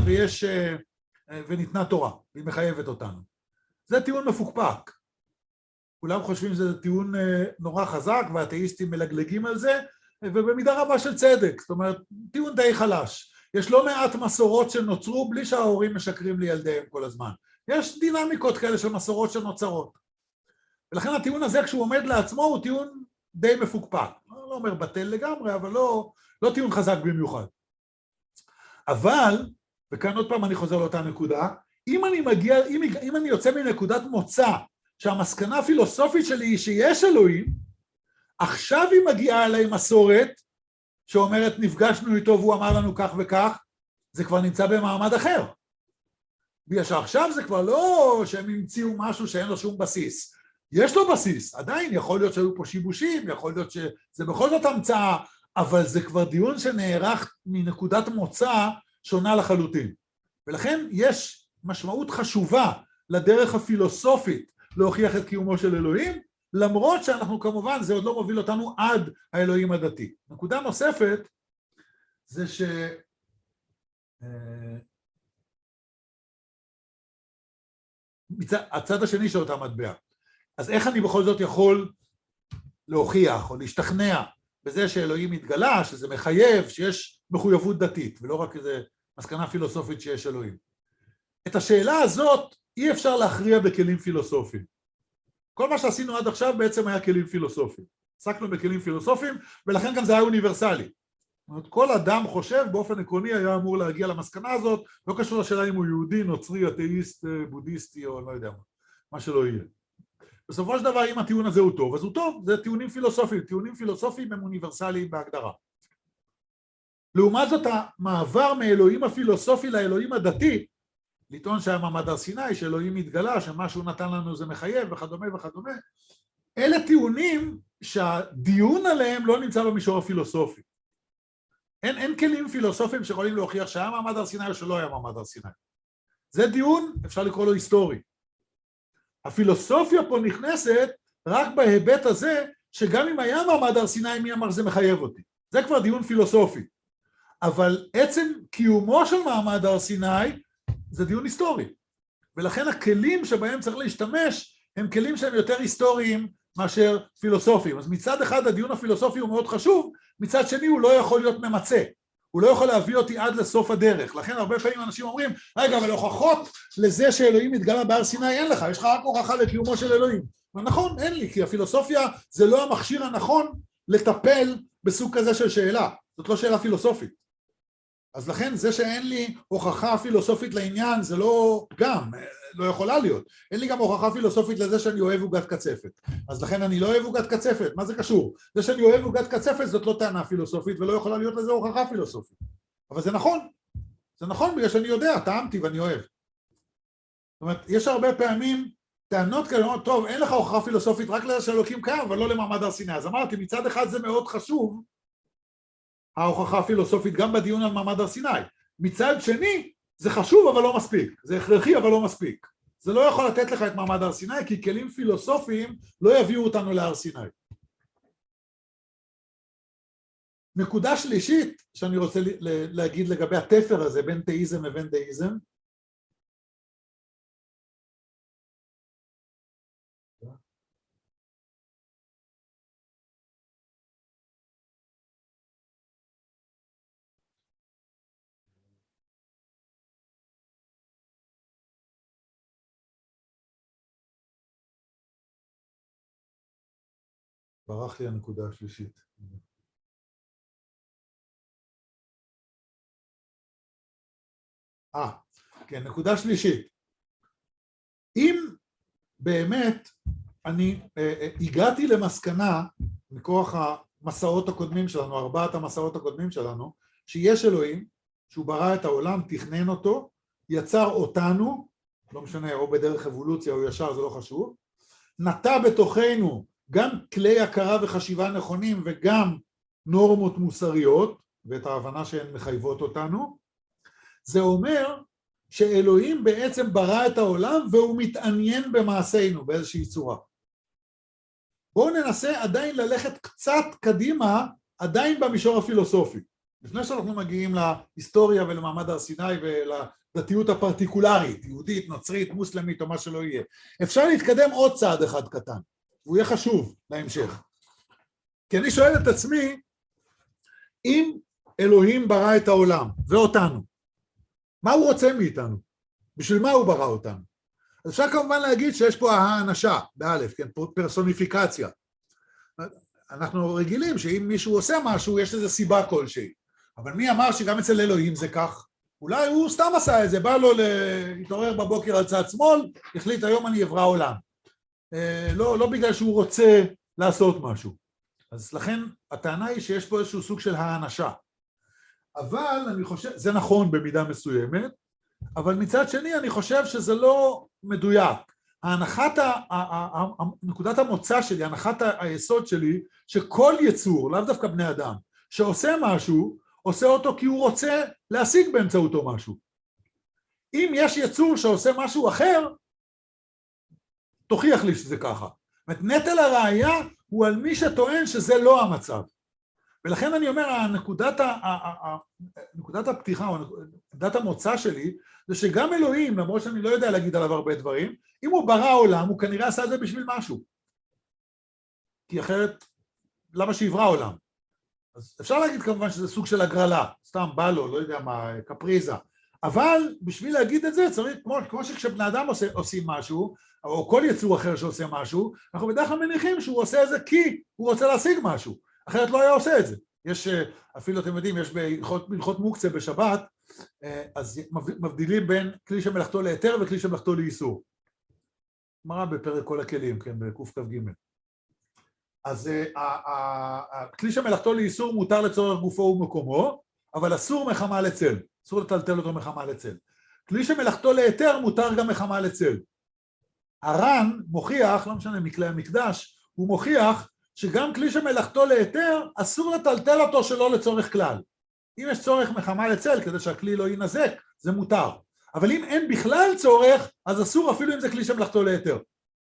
וניתנה תורה, והיא מחייבת אותנו. זה טיעון מפוקפק. כולם חושבים שזה טיעון נורא חזק, והאתאיסטים מלגלגים על זה, ובמידה רבה של צדק, זאת אומרת, טיעון די חלש. יש לא מעט מסורות שנוצרו בלי שההורים משקרים לילדיהם כל הזמן. יש דינמיקות כאלה של מסורות שנוצרות. ולכן הטיעון הזה, כשהוא עומד לעצמו, הוא טיעון די מפוקפק. לא אומר בטל לגמרי, אבל לא טיעון חזק במיוחד. אבל, וכאן עוד פעם אני חוזר לאותה נקודה, אם אני יוצא מנקודת מוצא, שהמסקנה הפילוסופית שלי היא שיש אלוהים, עכשיו היא מגיעה אליי מסורת, שאומרת נפגשנו איתו והוא אמר לנו כך וכך, זה כבר נמצא במעמד אחר. בגלל שעכשיו זה כבר לא שהם המציאו משהו שאין לו שום בסיס. יש לו בסיס, עדיין יכול להיות שהיו פה שיבושים, יכול להיות שזה בכל זאת המצאה, אבל זה כבר דיון שנערך מנקודת מוצא שונה לחלוטין. ולכן יש משמעות חשובה לדרך הפילוסופית להוכיח את קיומו של אלוהים, למרות שאנחנו כמובן, זה עוד לא מוביל אותנו עד האלוהים הדתי. נקודה נוספת זה הצד השני של אותה מטבע. אז איך אני בכל זאת יכול להוכיח או להשתכנע בזה שאלוהים התגלה, שזה מחייב, שיש מחויבות דתית, ולא רק איזו מסקנה פילוסופית שיש אלוהים. את השאלה הזאת אי אפשר להכריע בכלים פילוסופיים. כל מה שעשינו עד עכשיו בעצם היה כלים פילוסופיים. עסקנו בכלים פילוסופיים, ולכן גם זה היה אוניברסלי. זאת אומרת, כל אדם חושב, באופן עקרוני היה אמור להגיע למסקנה הזאת, לא קשור לשאלה אם הוא יהודי, נוצרי, אתאיסט, בודהיסטי, או לא יודע מה שלא יהיה. בסופו של דבר, אם הטיעון הזה הוא טוב, אז הוא טוב, זה טיעונים פילוסופיים. טיעונים פילוסופיים הם אוניברסליים בהגדרה. לעומת זאת, המעבר מאלוהים הפילוסופי לאלוהים הדתי, לטעון שהיה מעמד הר סיני, שאלוהים התגלה, שמה שהוא נתן לנו זה מחייב, וכדומה, אלה טיעונים שהדיון עליהם לא נמצא במישור הפילוסופי. אין כלים פילוסופיים שיכולים להוכיח שהיה מעמד הר סיני או שלא היה מעמד הר סיני. זה דיון, אפשר לקרוא לו היסטורי. הפילוסופיה פה נכנסת רק בהיבט הזה, שגם אם היה מעמד הר סיני, מי אמר זה מחייב אותי. זה כבר דיון פילוסופי. אבל עצם קיומו של מעמד הר סיני, זה דיון היסטורי. ולכן הכלים שבהם צריך להשתמש הם כלים שהם יותר היסטוריים מאשר פילוסופיים. אז מצד אחד הדיון הפילוסופי הוא מאוד חשוב, מצד שני הוא לא יכול להיות ממצה, הוא לא יכול להביא אותי עד לסוף הדרך. לכן הרבה פעמים אנשים אומרים, רגע, אבל הוכחות לזה שאלוהים מתגלה בהר סיני אין לך, יש לך רק הוכחה לקיומו של אלוהים. נכון, אין לי, כי הפילוסופיה זה לא המכשיר הנכון לטפל בסוג כזה של שאלה, זאת לא שאלה פילוסופית. אז לכן זה שאין לי הוכחה פילוסופית לעניין זה לא גם, לא יכולה להיות. אין לי גם הוכחה פילוסופית לזה שאני אוהב עוגת קצפת. אז לכן אני לא אוהב עוגת קצפת, מה זה קשור? זה שאני אוהב עוגת קצפת זאת לא טענה פילוסופית ולא יכולה להיות לזה הוכחה פילוסופית. אבל זה נכון. זה נכון בגלל שאני יודע, טעמתי ואני אוהב. זאת אומרת, יש הרבה פעמים טענות כאלה, טוב, אין לך הוכחה פילוסופית רק לזה שאלוקים קיים, אבל לא למעמד הר סיני. אז אמרתי, מצד אחד זה מאוד חשוב, ההוכחה הפילוסופית גם בדיון על מעמד הר סיני. מצד שני, זה חשוב אבל לא מספיק, זה הכרחי אבל לא מספיק. זה לא יכול לתת לך את מעמד הר סיני, כי כלים פילוסופיים לא יביאו אותנו להר סיני. נקודה שלישית שאני רוצה להגיד לגבי התפר הזה בין תאיזם לבין דאיזם, ברח לי הנקודה השלישית. כן, נקודה שלישית. אם באמת אני הגעתי למסקנה מכוח המסעות הקודמים שלנו, 4 המסעות הקודמים שלנו, שיש אלוהים, שהוא ברא את העולם, תכנן אותו, יצר אותנו, לא משנה, או בדרך אבולוציה או ישר, זה לא חשוב, נטע בתוכנו גם כלי הכרה וחשיבה נכונים וגם נורמות מוסריות, ואת ההבנה שהן מחייבות אותנו, זה אומר שאלוהים בעצם ברא את העולם והוא מתעניין במעשינו באיזושהי צורה. בואו ננסה עדיין ללכת קצת קדימה, עדיין במישור הפילוסופי. לפני שאנחנו מגיעים להיסטוריה ולמעמד הר סיני ולדתיות הפרטיקולרית, יהודית, נוצרית, מוסלמית או מה שלא יהיה. אפשר להתקדם עוד צעד אחד קטן, והוא יהיה חשוב להמשך. כי אני שואל את עצמי, אם אלוהים ברא את העולם ואותנו, מה הוא רוצה מאיתנו? בשביל מה הוא ברא אותנו? אז אפשר כמובן להגיד שיש פה האנשה, באלף, כן, פרסוניפיקציה. אנחנו רגילים שאם מישהו עושה משהו, יש לזה סיבה כלשהי. אבל מי אמר שגם אצל אלוהים זה כך? אולי הוא סתם עשה את זה, בא לו להתעורר בבוקר על צד שמאל, החליט היום אני אברא עולם. לא בגלל שהוא רוצה לעשות משהו. אז לכן הטענה היא שיש פה איזשהו סוג של האנשה. אבל אני חושב, זה נכון במידה מסוימת, אבל מצד שני אני חושב שזה לא מדויק. נקודת המוצא שלי, הנחת היסוד שלי, שכל יצור, לאו דווקא בני אדם, שעושה משהו, עושה אותו כי הוא רוצה להשיג באמצעותו משהו. אם יש יצור שעושה משהו אחר, תוכיח לי שזה ככה. נטל הראייה הוא על מי שטוען שזה לא המצב. ולכן אני אומר, נקודת הפתיחה או נקודת המוצא שלי, זה שגם אלוהים, למרות שאני לא יודע להגיד עליו הרבה דברים, אם הוא ברא עולם, הוא כנראה עשה את זה בשביל משהו. כי אחרת, למה שיברא עולם? אז אפשר להגיד כמובן שזה סוג של הגרלה, סתם בא לו, לא יודע מה, קפריזה. אבל בשביל להגיד את זה צריך, כמו שכשבני אדם עושים משהו, או כל יצור אחר שעושה משהו, אנחנו בדרך כלל מניחים שהוא עושה את זה כי הוא רוצה להשיג משהו. אחרת לא היה עושה את זה. יש, אפילו אתם יודעים, יש בהלכות מוקצה בשבת, אז מבדילים בין כלי שמלאכתו להיתר וכלי שמלאכתו לאיסור. גמרא בפרק כל הכלים, כן, בקכ"ג. אז הכלי שמלאכתו לאיסור מותר לצורך גופו ומקומו, אבל אסור מחמה לצל. אסור לטלטל אותו מחמה לצל. כלי שמלאכתו להיתר מותר גם מחמה לצל. הר"ן מוכיח, לא משנה, מכלי המקדש, הוא מוכיח שגם כלי שמלאכתו להיתר, אסור לטלטל אותו שלא לצורך כלל. אם יש צורך מחמה לצל, כדי שהכלי לא ינזק, זה מותר. אבל אם אין בכלל צורך, אז אסור אפילו אם זה כלי שמלאכתו להיתר.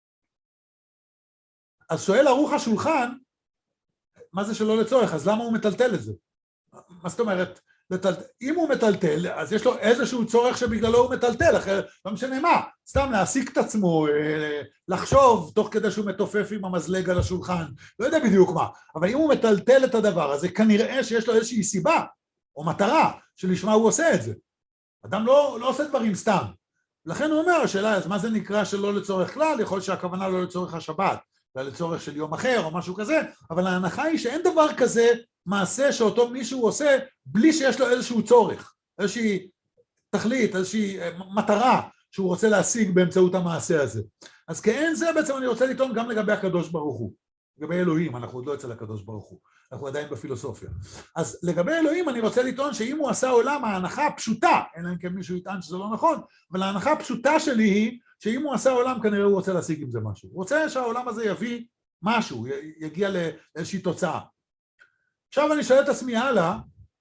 אז שואל ערוך השולחן, מה זה שלא לצורך? אז למה הוא מטלטל את זה? מה זאת אומרת? אם הוא מטלטל, אז יש לו איזשהו צורך שבגללו הוא מטלטל, אחרי, לא משנה מה, סתם להעסיק את עצמו, לחשוב תוך כדי שהוא מתופף עם המזלג על השולחן, לא יודע בדיוק מה, אבל אם הוא מטלטל את הדבר הזה, כנראה שיש לו איזושהי סיבה, או מטרה, שלשמה הוא עושה את זה. אדם לא עושה דברים סתם. לכן הוא אומר, השאלה, אז מה זה נקרא שלא לצורך כלל? יכול שהכוונה לא לצורך השבת, אלא לצורך של יום אחר או משהו כזה, אבל ההנחה היא שאין דבר כזה מעשה שאותו מישהו עושה בלי שיש לו איזשהו צורך, איזושהי תכלית, איזושהי מטרה שהוא רוצה להשיג באמצעות המעשה הזה. אז כאין זה בעצם אני רוצה לטעון גם לגבי הקדוש ברוך הוא. לגבי אלוהים, אנחנו עוד לא אצל הקדוש ברוך הוא, אנחנו עדיין בפילוסופיה. אז לגבי אלוהים אני רוצה לטעון שאם הוא עשה עולם, ההנחה הפשוטה, אין להם כמישהו יטען שזה לא נכון, אבל ההנחה הפשוטה שלי היא שאם הוא עשה עולם כנראה הוא רוצה להשיג עם זה משהו. הוא רוצה שהעולם הזה יביא משהו, יגיע לאיזושהי תוצאה. עכשיו אני שואל את עצמי הלאה,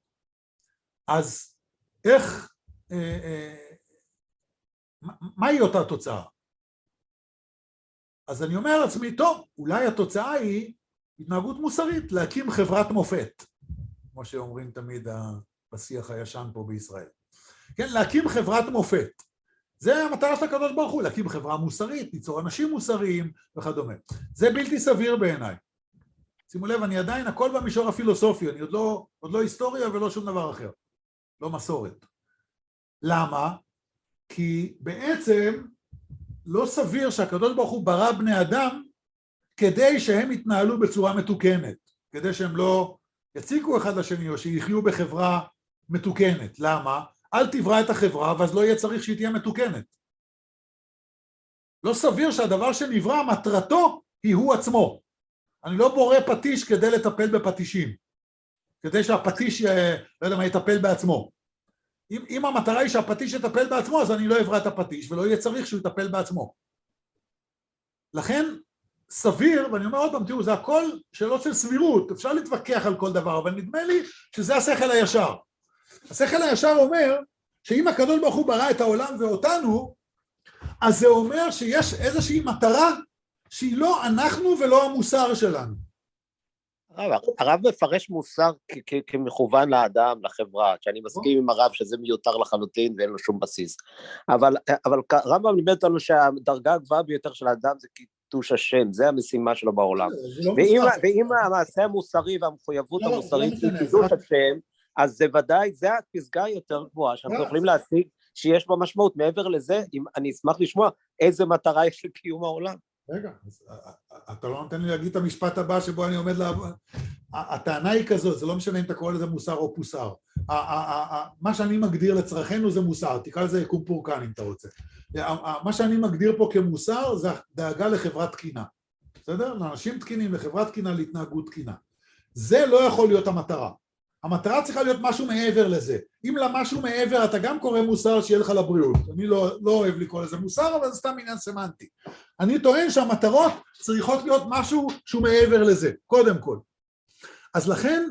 אז איך, מהי אותה תוצאה? אז אני אומר לעצמי, טוב, אולי התוצאה היא התנהגות מוסרית, להקים חברת מופת, כמו שאומרים תמיד בשיח הישן פה בישראל. כן, להקים חברת מופת. זה המטרה של הקדוש ברוך הוא, להקים חברה מוסרית, ליצור אנשים מוסריים וכדומה. זה בלתי סביר בעיניי. שימו לב, אני עדיין הכל במישור הפילוסופי, אני עוד לא היסטוריה ולא שום דבר אחר. לא מסורת. למה? כי בעצם לא סביר שהקדוש ברוך הוא ברא בני אדם כדי שהם יתנהלו בצורה מתוקנת, כדי שהם לא יציקו אחד לשני או שיחיו בחברה מתוקנת. למה? אל תברא את החברה ואז לא יהיה צריך שהיא תהיה מתוקנת. לא סביר שהדבר שנברא מטרתו היא הוא עצמו. אני לא בורא פטיש כדי לטפל בפטישים, כדי שהפטיש, לא יודע מה, יטפל בעצמו. אם המטרה היא שהפטיש יטפל בעצמו, אז אני לא אברא את הפטיש, ולא יהיה צריך שהוא יטפל בעצמו. לכן, סביר, ואני אומר עוד פעם, תראו, זה הכל שאלות של סבירות, אפשר להתווכח על כל דבר, אבל נדמה לי שזה השכל הישר. השכל הישר אומר, שאם הקדוש ברוך הוא ברא את העולם ואותנו, אז זה אומר שיש איזושהי מטרה, שהיא לא אנחנו ולא המוסר שלנו. הרב מפרש מוסר כמכוון לאדם, לחברה, שאני מסכים עם הרב שזה מיותר לחלוטין ואין לו שום בסיס. אבל הרמב"ם לימד אותנו שהדרגה הגבוהה ביותר של האדם זה קידוש השם, זה המשימה שלו בעולם. ואם המעשה המוסרי והמחויבות המוסרית היא קידוש השם, אז זה ודאי, זה הפסגה היותר גבוהה, שאנחנו יכולים להשיג שיש בה משמעות. מעבר לזה, אני אשמח לשמוע איזה מטרה יש לקיום העולם. רגע, אתה לא נותן לי להגיד את המשפט הבא שבו אני עומד הטענה היא כזאת, זה לא משנה אם אתה קורא לזה מוסר או פוסר. מה שאני מגדיר לצרכנו זה מוסר, תקרא לזה יקום פורקן אם אתה רוצה. מה שאני מגדיר פה כמוסר זה דאגה לחברת תקינה. בסדר? לאנשים תקינים, לחברת תקינה, להתנהגות תקינה. זה לא יכול להיות המטרה. המטרה צריכה להיות משהו מעבר לזה. אם למשהו מעבר אתה גם קורא מוסר שיהיה לך לבריאות. אני לא אוהב לקרוא לזה מוסר, אבל זה סתם עניין סמנטי. אני טוען שהמטרות צריכות להיות משהו שהוא מעבר לזה, קודם כל. אז לכן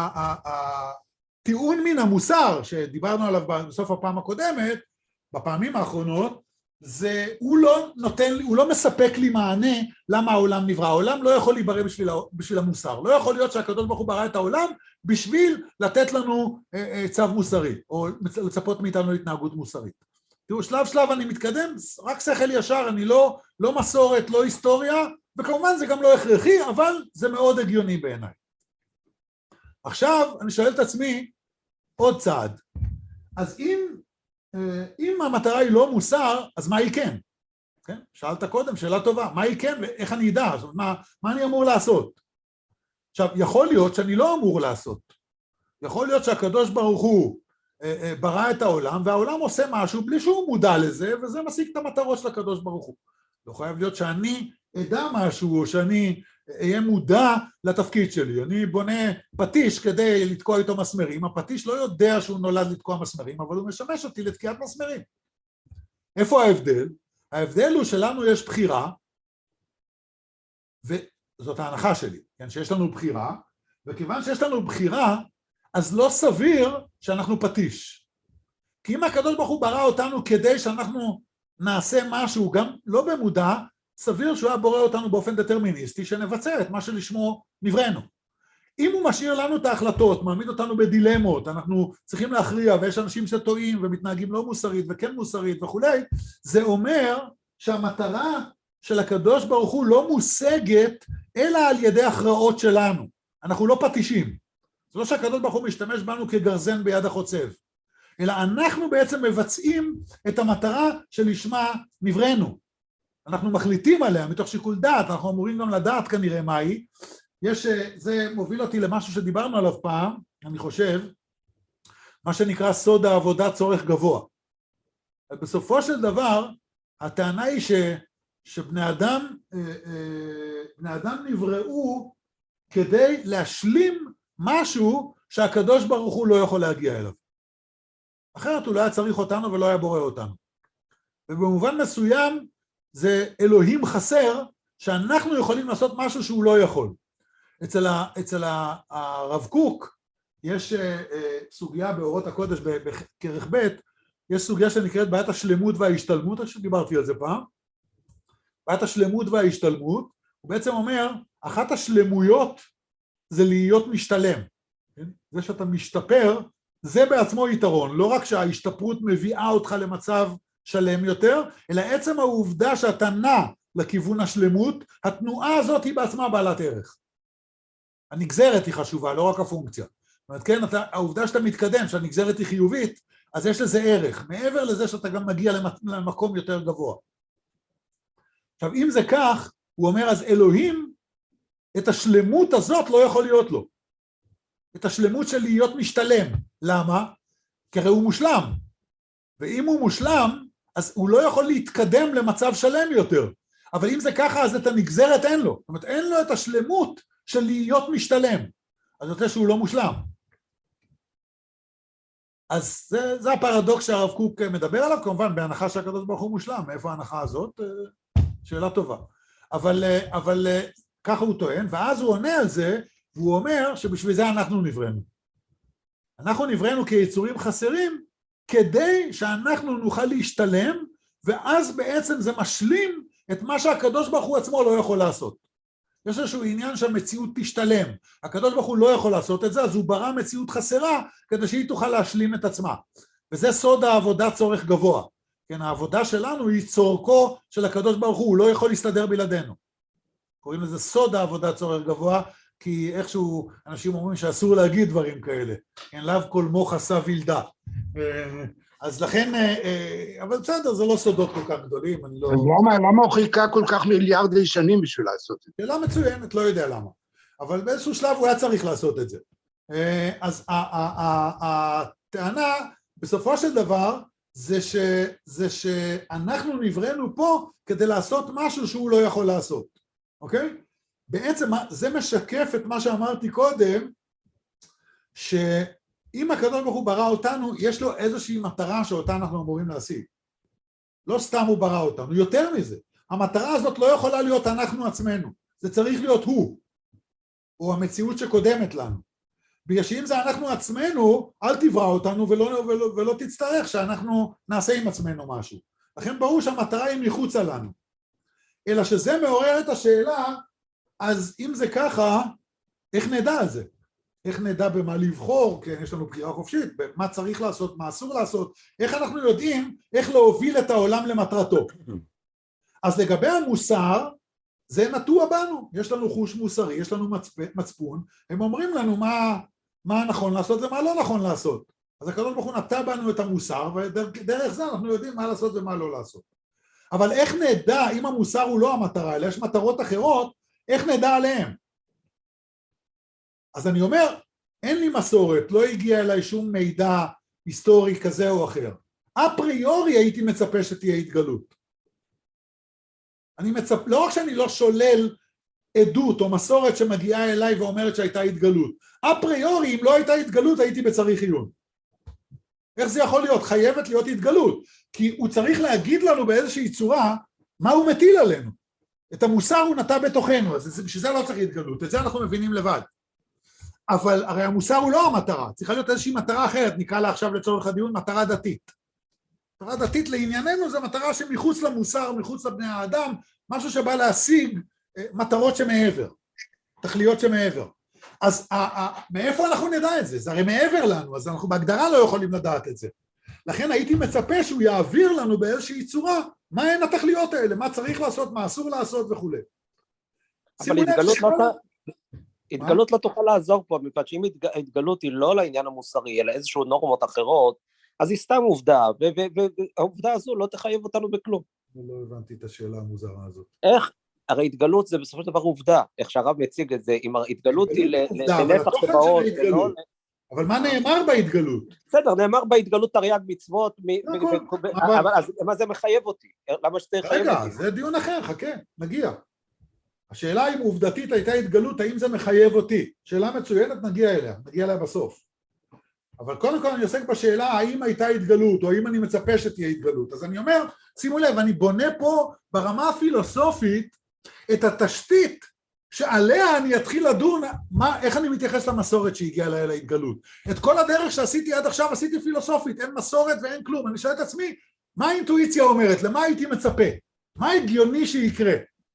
הטיעון מן המוסר שדיברנו עליו בסוף הפעם הקודמת, בפעמים האחרונות, זה הוא לא מספק לי מענה למה העולם נברא. העולם לא יכול להיברא בשביל המוסר. לא יכול להיות שהקדוש ברוך הוא ברא את העולם בשביל לתת לנו צו מוסרי, או לצפות מאיתנו להתנהגות מוסרית. תראו, שלב שלב אני מתקדם, רק שכל ישר, אני לא מסורת, לא היסטוריה, וכמובן זה גם לא הכרחי, אבל זה מאוד הגיוני בעיניי. עכשיו אני שואל את עצמי עוד צעד. אז אם המטרה היא לא מוסר, אז מה היא כן? כן? שאלת קודם, שאלה טובה, מה היא כן ואיך אני אדע? זאת אומרת, מה אני אמור לעשות? עכשיו, יכול להיות שאני לא אמור לעשות. יכול להיות שהקדוש ברוך הוא ברא את העולם, והעולם עושה משהו בלי שהוא מודע לזה, וזה משיג את המטרות של הקדוש ברוך הוא. לא חייב להיות שאני אדע משהו, או שאני אהיה מודע לתפקיד שלי. אני בונה פטיש כדי לתקוע איתו מסמרים, הפטיש לא יודע שהוא נולד לתקוע מסמרים, אבל הוא משמש אותי לתקיעת מסמרים. איפה ההבדל? ההבדל הוא שלנו יש בחירה, וזאת ההנחה שלי, כן, שיש לנו בחירה, וכיוון שיש לנו בחירה, אז לא סביר שאנחנו פטיש. כי אם הקדוש ברוך הוא ברא אותנו כדי שאנחנו נעשה משהו, גם לא במודע, סביר שהוא היה בורא אותנו באופן דטרמיניסטי, שנבצע את מה שלשמו נבראנו. אם הוא משאיר לנו את ההחלטות, מעמיד אותנו בדילמות, אנחנו צריכים להכריע, ויש אנשים שטועים ומתנהגים לא מוסרית וכן מוסרית וכולי, זה אומר שהמטרה של הקדוש ברוך הוא לא מושגת, אלא על ידי הכרעות שלנו. אנחנו לא פטישים. זה לא שהקדוש ברוך הוא משתמש בנו כגרזן ביד החוצב, אלא אנחנו בעצם מבצעים את המטרה שלשמה נבראנו. אנחנו מחליטים עליה מתוך שיקול דעת, אנחנו אמורים גם לדעת כנראה מהי. זה מוביל אותי למשהו שדיברנו עליו פעם, אני חושב, מה שנקרא סוד העבודה צורך גבוה. בסופו של דבר, הטענה היא שבני אדם נבראו כדי להשלים משהו שהקדוש ברוך הוא לא יכול להגיע אליו. אחרת הוא לא היה צריך אותנו ולא היה בורא אותנו. ובמובן מסוים זה אלוהים חסר שאנחנו יכולים לעשות משהו שהוא לא יכול. אצל הרב קוק יש סוגיה באורות הקודש בכרך ב', יש סוגיה שנקראת בעיית השלמות וההשתלמות, שדיברתי על זה פעם. בעיית השלמות וההשתלמות, הוא בעצם אומר, אחת השלמויות זה להיות משתלם. זה שאתה משתפר, זה בעצמו יתרון, לא רק שההשתפרות מביאה אותך למצב שלם יותר, אלא עצם העובדה שאתה נע לכיוון השלמות, התנועה הזאת היא בעצמה בעלת ערך. הנגזרת היא חשובה, לא רק הפונקציה. זאת אומרת, כן, העובדה שאתה מתקדם, שהנגזרת היא חיובית, אז יש לזה ערך, מעבר לזה שאתה גם מגיע למקום יותר גבוה. עכשיו, אם זה כך, הוא אומר, אז אלוהים, את השלמות הזאת לא יכול להיות לו. את השלמות של להיות משתלם. למה? כי הרי הוא מושלם. ואם הוא מושלם, אז הוא לא יכול להתקדם למצב שלם יותר. אבל אם זה ככה, אז את הנגזרת אין לו. זאת אומרת, אין לו את השלמות של להיות משתלם. אז יותר שהוא לא מושלם. אז זה הפרדוקס שהרב קוק מדבר עליו, כמובן בהנחה שהקדוש ברוך הוא מושלם. מאיפה ההנחה הזאת? שאלה טובה. אבל ככה הוא טוען, ואז הוא עונה על זה, והוא אומר שבשביל זה אנחנו נבראנו. אנחנו נבראנו כיצורים חסרים, כדי שאנחנו נוכל להשתלם, ואז בעצם זה משלים את מה שהקדוש ברוך הוא עצמו לא יכול לעשות. יש איזשהו עניין שהמציאות תשתלם. הקדוש ברוך הוא לא יכול לעשות את זה, אז הוא ברא מציאות חסרה, כדי שהיא תוכל להשלים את עצמה. וזה סוד העבודה צורך גבוה. כן, העבודה שלנו היא צורכו של הקדוש ברוך הוא לא יכול להסתדר בלעדינו. קוראים לזה סוד העבודה צורך גבוה, כי איכשהו אנשים אומרים שאסור להגיד דברים כאלה. כן, לאו כל מוח עשה וילדה. אז לכן, אבל בסדר, זה לא סודות כל כך גדולים, אני לא... אז למה הוא חיכה כל כך מיליארדי שנים בשביל לעשות את זה? שאלה מצוינת, לא יודע למה. אבל באיזשהו שלב הוא היה צריך לעשות את זה. אז הטענה, בסופו של דבר, זה שאנחנו נבראנו פה כדי לעשות משהו שהוא לא יכול לעשות. אוקיי? בעצם זה משקף את מה שאמרתי קודם, שאם הקדוש ברוך הוא ברא אותנו, יש לו איזושהי מטרה שאותה אנחנו אמורים להשיג. לא סתם הוא ברא אותנו, יותר מזה. המטרה הזאת לא יכולה להיות אנחנו עצמנו, זה צריך להיות הוא, או המציאות שקודמת לנו. בגלל שאם זה אנחנו עצמנו, אל תברא אותנו ולא תצטרך שאנחנו נעשה עם עצמנו משהו. לכן ברור שהמטרה היא מחוצה לנו. אלא שזה מעורר את השאלה, אז אם זה ככה, איך נדע על זה? איך נדע במה לבחור? כן, יש לנו בחירה חופשית, מה צריך לעשות, מה אסור לעשות, איך אנחנו יודעים איך להוביל את העולם למטרתו. אז לגבי המוסר, זה נטוע בנו, יש לנו חוש מוסרי, יש לנו מצפון, הם אומרים לנו מה נכון לעשות ומה לא נכון לעשות. אז הקדוש ברוך הוא נטע בנו את המוסר, ודרך זה אנחנו יודעים מה לעשות ומה לא לעשות. אבל איך נדע, אם המוסר הוא לא המטרה, אלא יש מטרות אחרות, איך נדע עליהם? אז אני אומר, אין לי מסורת, לא הגיע אליי שום מידע היסטורי כזה או אחר. אפריורי הייתי מצפה שתהיה התגלות. לא רק שאני לא שולל עדות או מסורת שמגיעה אליי ואומרת שהייתה התגלות. אפריורי, אם לא הייתה התגלות, הייתי בצריך עיון. איך זה יכול להיות? חייבת להיות התגלות. כי הוא צריך להגיד לנו באיזושהי צורה מה הוא מטיל עלינו. את המוסר הוא נטע בתוכנו, אז בשביל זה לא צריך התגלות, את זה אנחנו מבינים לבד. אבל הרי המוסר הוא לא המטרה, צריכה להיות איזושהי מטרה אחרת, נקרא לה עכשיו לצורך הדיון מטרה דתית. מטרה דתית לענייננו זה מטרה שמחוץ למוסר, מחוץ לבני האדם, משהו שבא להשיג מטרות שמעבר, תכליות שמעבר. אז מאיפה אנחנו נדע את זה? זה הרי מעבר לנו, אז אנחנו בהגדרה לא יכולים לדעת את זה. לכן הייתי מצפה שהוא יעביר לנו באיזושהי צורה, מה הן התכליות האלה, מה צריך לעשות, מה אסור לעשות וכו'. אבל התגלות לא תוכל לעזור פה, מפני שאם התגלות היא לא לעניין המוסרי, אלא איזשהו נורמות אחרות, אז היא סתם עובדה, והעובדה הזו לא תחייב אותנו בכלום. לא הבנתי את השאלה המוזרה הזאת. איך? הרי התגלות זה בסופו של דבר עובדה, איך שהרב מציג את זה, אם ההתגלות היא לנפח שבאות, אבל מה נאמר בהתגלות? בסדר, נאמר בהתגלות תרי"ג מצוות, אבל מה זה מחייב אותי? למה שזה יחייב אותי? רגע, זה דיון אחר, חכה, נגיע. השאלה אם עובדתית הייתה התגלות, האם זה מחייב אותי? שאלה מצוינת, נגיע אליה בסוף. אבל קודם כל אני עוסק בשאלה האם הייתה התגלות, או האם אני מצפה שתהיה התגלות. אז אני אומר, שימו לב, אני בונה פה ברמה הפילוסופית את התשתית שעליה אני אתחיל לדון איך אני מתייחס למסורת שהגיעה אליה להתגלות. את כל הדרך שעשיתי עד עכשיו עשיתי פילוסופית, אין מסורת ואין כלום. אני שואל את עצמי, מה האינטואיציה אומרת? למה הייתי מצפה? מה הגיוני שיקרה?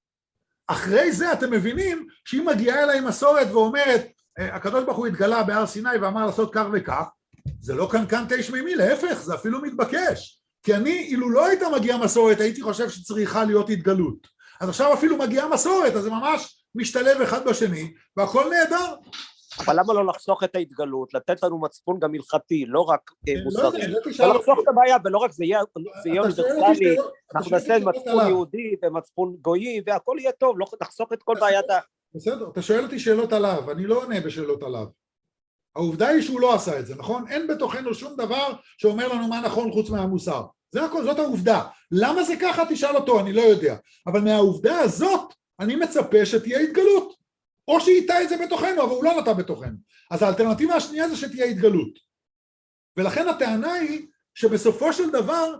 אחרי זה אתם מבינים שהיא מגיעה אליי מסורת ואומרת, הקדוש ברוך הוא התגלה בהר סיני ואמר לעשות כך וכך, זה לא קנקן תש מימי, להפך, זה אפילו מתבקש. כי אני, אילו לא הייתה מגיעה מסורת, הייתי חושב שצריכה להיות התגלות. אז עכשיו אפילו מגיעה מסורת, אז זה ממש משתלב אחד בשני, והכל נהדר. אבל למה לא לחסוך את ההתגלות, לתת לנו מצפון גם הלכתי, לא רק מוסרי, לא לחסוך את הבעיה, ולא רק זה יהיה אוניברסלי, אנחנו נעשה מצפון יהודי ומצפון גויי, והכל יהיה טוב, לא נחסוך את כל בעיית בסדר, אתה שואל אותי שאלות עליו, אני לא עונה בשאלות עליו. העובדה היא שהוא לא עשה את זה, נכון? אין בתוכנו שום דבר שאומר לנו מה נכון חוץ מהמוסר. זה הכל, זאת העובדה. למה זה ככה? תשאל אותו, אני לא יודע. אבל מהעובדה הזאת, אני מצפה שתהיה התגלות. או שהייתה את זה בתוכנו, אבל הוא לא נטע בתוכנו. אז האלטרנטיבה השנייה זה שתהיה התגלות. ולכן הטענה היא שבסופו של דבר,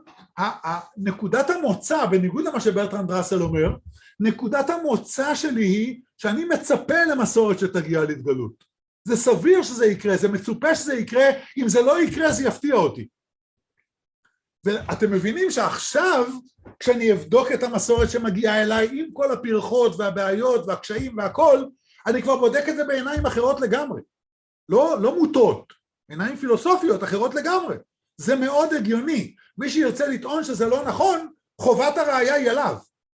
נקודת המוצא, בניגוד למה שברטרנד ראסל אומר, נקודת המוצא שלי היא שאני מצפה למסורת שתגיע להתגלות. זה סביר שזה יקרה, זה מצופה שזה יקרה, אם זה לא יקרה זה יפתיע אותי. ואתם מבינים שעכשיו, כשאני אבדוק את המסורת שמגיעה אליי, עם כל הפרחות והבעיות והקשיים והכל, אני כבר בודק את זה בעיניים אחרות לגמרי. לא מוטות, עיניים פילוסופיות אחרות לגמרי. זה מאוד הגיוני. מי שירצה לטעון שזה לא נכון, חובת הראייה היא עליו.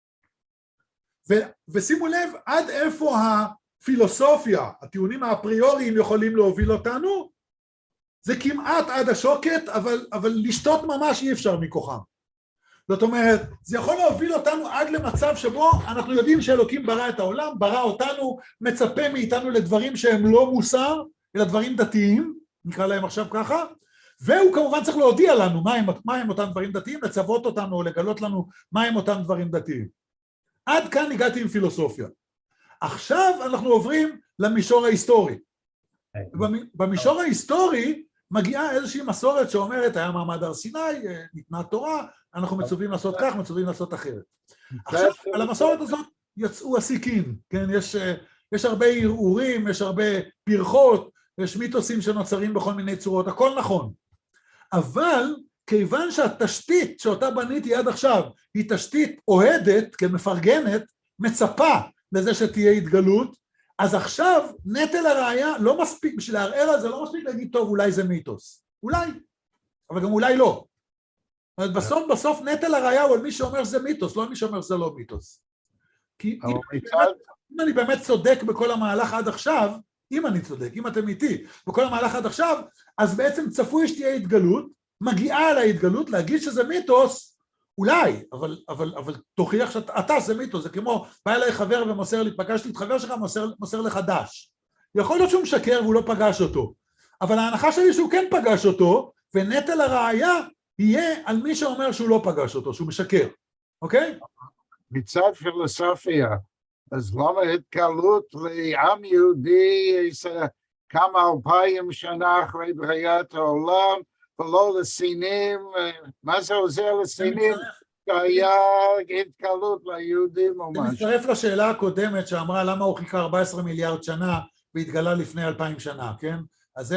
ושימו לב, עד איפה הפילוסופיה, הטיעונים האפריוריים יכולים להוביל אותנו, זה כמעט עד השוקת, אבל לשתות ממש אי אפשר מכוחם. זאת אומרת, זה יכול להוביל אותנו עד למצב שבו אנחנו יודעים שאלוקים ברא את העולם, ברא אותנו, מצפה מאיתנו לדברים שהם לא מוסר, אלא דברים דתיים, נקרא להם עכשיו ככה, והוא כמובן צריך להודיע לנו מה הם אותם דברים דתיים, לצוות אותנו או לגלות לנו מה הם אותם דברים דתיים. עד כאן הגעתי עם פילוסופיה. עכשיו אנחנו עוברים למישור ההיסטורי. במישור ההיסטורי מגיעה איזושהי מסורת שאומרת, היה מעמד הר סיני, ניתנה תורה, אנחנו מצווים לעשות כך, מצווים לעשות אחרת. עכשיו, על המסורת הזאת יצאו הסיכין, כן? יש הרבה ערעורים, יש הרבה פרחות, יש מיתוסים שנוצרים בכל מיני צורות, הכל נכון. אבל כיוון שהתשתית שאותה בניתי עד עכשיו היא תשתית אוהדת, כמפרגנת, מצפה לזה שתהיה התגלות, אז עכשיו נטל הראייה לא מספיק, בשביל לערער על זה לא מספיק להגיד טוב אולי זה מיתוס, אולי, אבל גם אולי לא. בסוף נטל הראייה הוא על מי שאומר זה מיתוס, לא על מי שאומר זה לא מיתוס. כי אם אני באמת צודק בכל המהלך עד עכשיו, אם אני צודק, אם אתם איתי, בכל המהלך עד עכשיו, אז בעצם צפוי שתהיה התגלות, מגיעה על ההתגלות להגיד שזה מיתוס, אולי, אבל תוכיח שאתה זה מיתוס, זה כמו, בא אליי חבר ומוסר לי, פגשתי את חבר שלך, מוסר לך דש. יכול להיות שהוא משקר והוא לא פגש אותו, אבל ההנחה שלי שהוא כן פגש אותו, ונטל הראייה יהיה על מי שאומר שהוא לא פגש אותו, שהוא משקר, אוקיי? מצד פילוסופיה, אז למה התגלות לעם יהודי כמה 2000 שנה אחרי בריאת העולם, ולא לסינים, מה זה עוזר לסינים? שהיה התגלות ליהודים או משהו. אני מצטרף לשאלה הקודמת שאמרה למה הוא חיכה 14 מיליארד שנה והתגלה לפני 2000 שנה, כן? אז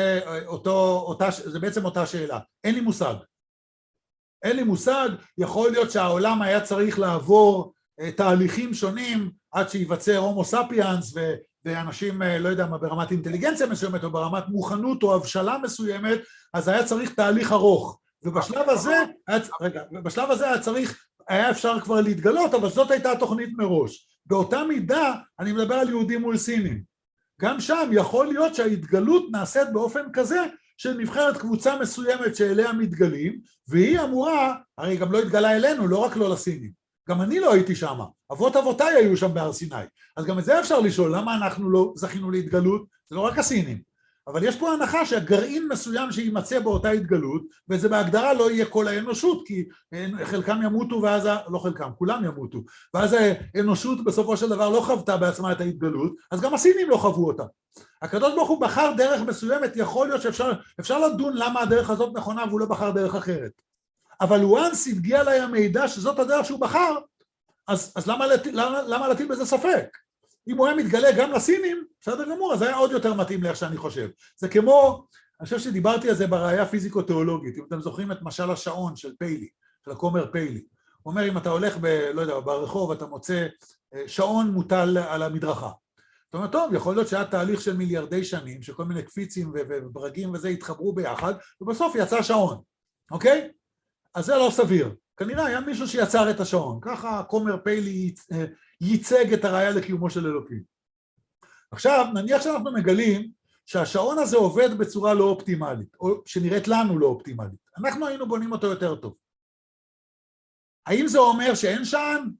זה בעצם אותה שאלה. אין לי מושג. אין לי מושג, יכול להיות שהעולם היה צריך לעבור תהליכים שונים עד שיווצר הומו ספיאנס ואנשים, לא יודע מה, ברמת אינטליגנציה מסוימת, או ברמת מוכנות או הבשלה מסוימת, אז היה צריך תהליך ארוך. ובשלב הזה היה אפשר כבר להתגלות, אבל זאת הייתה התוכנית מראש. באותה מידה, אני מדבר על יהודים מול סינים. גם שם יכול להיות שההתגלות נעשית באופן כזה, שנבחרת קבוצה מסוימת שאליה מתגלים, והיא אמורה, הרי גם לא התגלה אלינו, לא רק לא לסינים. גם אני לא הייתי שם, אבות אבותיי היו שם בהר סיני. אז גם את זה אפשר לשאול, למה אנחנו לא זכינו להתגלות? זה לא רק הסינים. אבל יש פה הנחה שהגרעין מסוים שימצא באותה התגלות, וזה בהגדרה לא יהיה כל האנושות, כי חלקם ימותו ואז, לא חלקם, כולם ימותו, ואז האנושות בסופו של דבר לא חוותה בעצמה את ההתגלות, אז גם הסינים לא חוו אותה. הקדוש ברוך הוא בחר דרך מסוימת, יכול להיות שאפשר לדון למה הדרך הזאת נכונה והוא לא בחר דרך אחרת. אבל וואנס הגיע אליי המידע שזאת הדרך שהוא בחר, אז למה להטיל בזה ספק? אם הוא היה מתגלה גם לסינים, בסדר גמור, אז היה עוד יותר מתאים לאיך שאני חושב. זה כמו, אני חושב שדיברתי על זה בראייה פיזיקו-תיאולוגית, אם אתם זוכרים את משל השעון של פיילי, של הכומר פיילי. הוא אומר, אם אתה הולך לא יודע, ברחוב, אתה מוצא שעון מוטל על המדרכה. זאת אומרת, טוב, יכול להיות שהיה תהליך של מיליארדי שנים, שכל מיני קפיצים וברגים וזה התחברו ביחד, ובסוף יצא שעון, אוקיי? אז זה לא סביר. כנראה היה מישהו שיצר את השעון. ככה הכומר פיילי ייצג את הראייה לקיומו של אלוקים. עכשיו, נניח שאנחנו מגלים שהשעון הזה עובד בצורה לא אופטימלית, או שנראית לנו לא אופטימלית. אנחנו היינו בונים אותו יותר טוב. האם זה אומר שאין שען?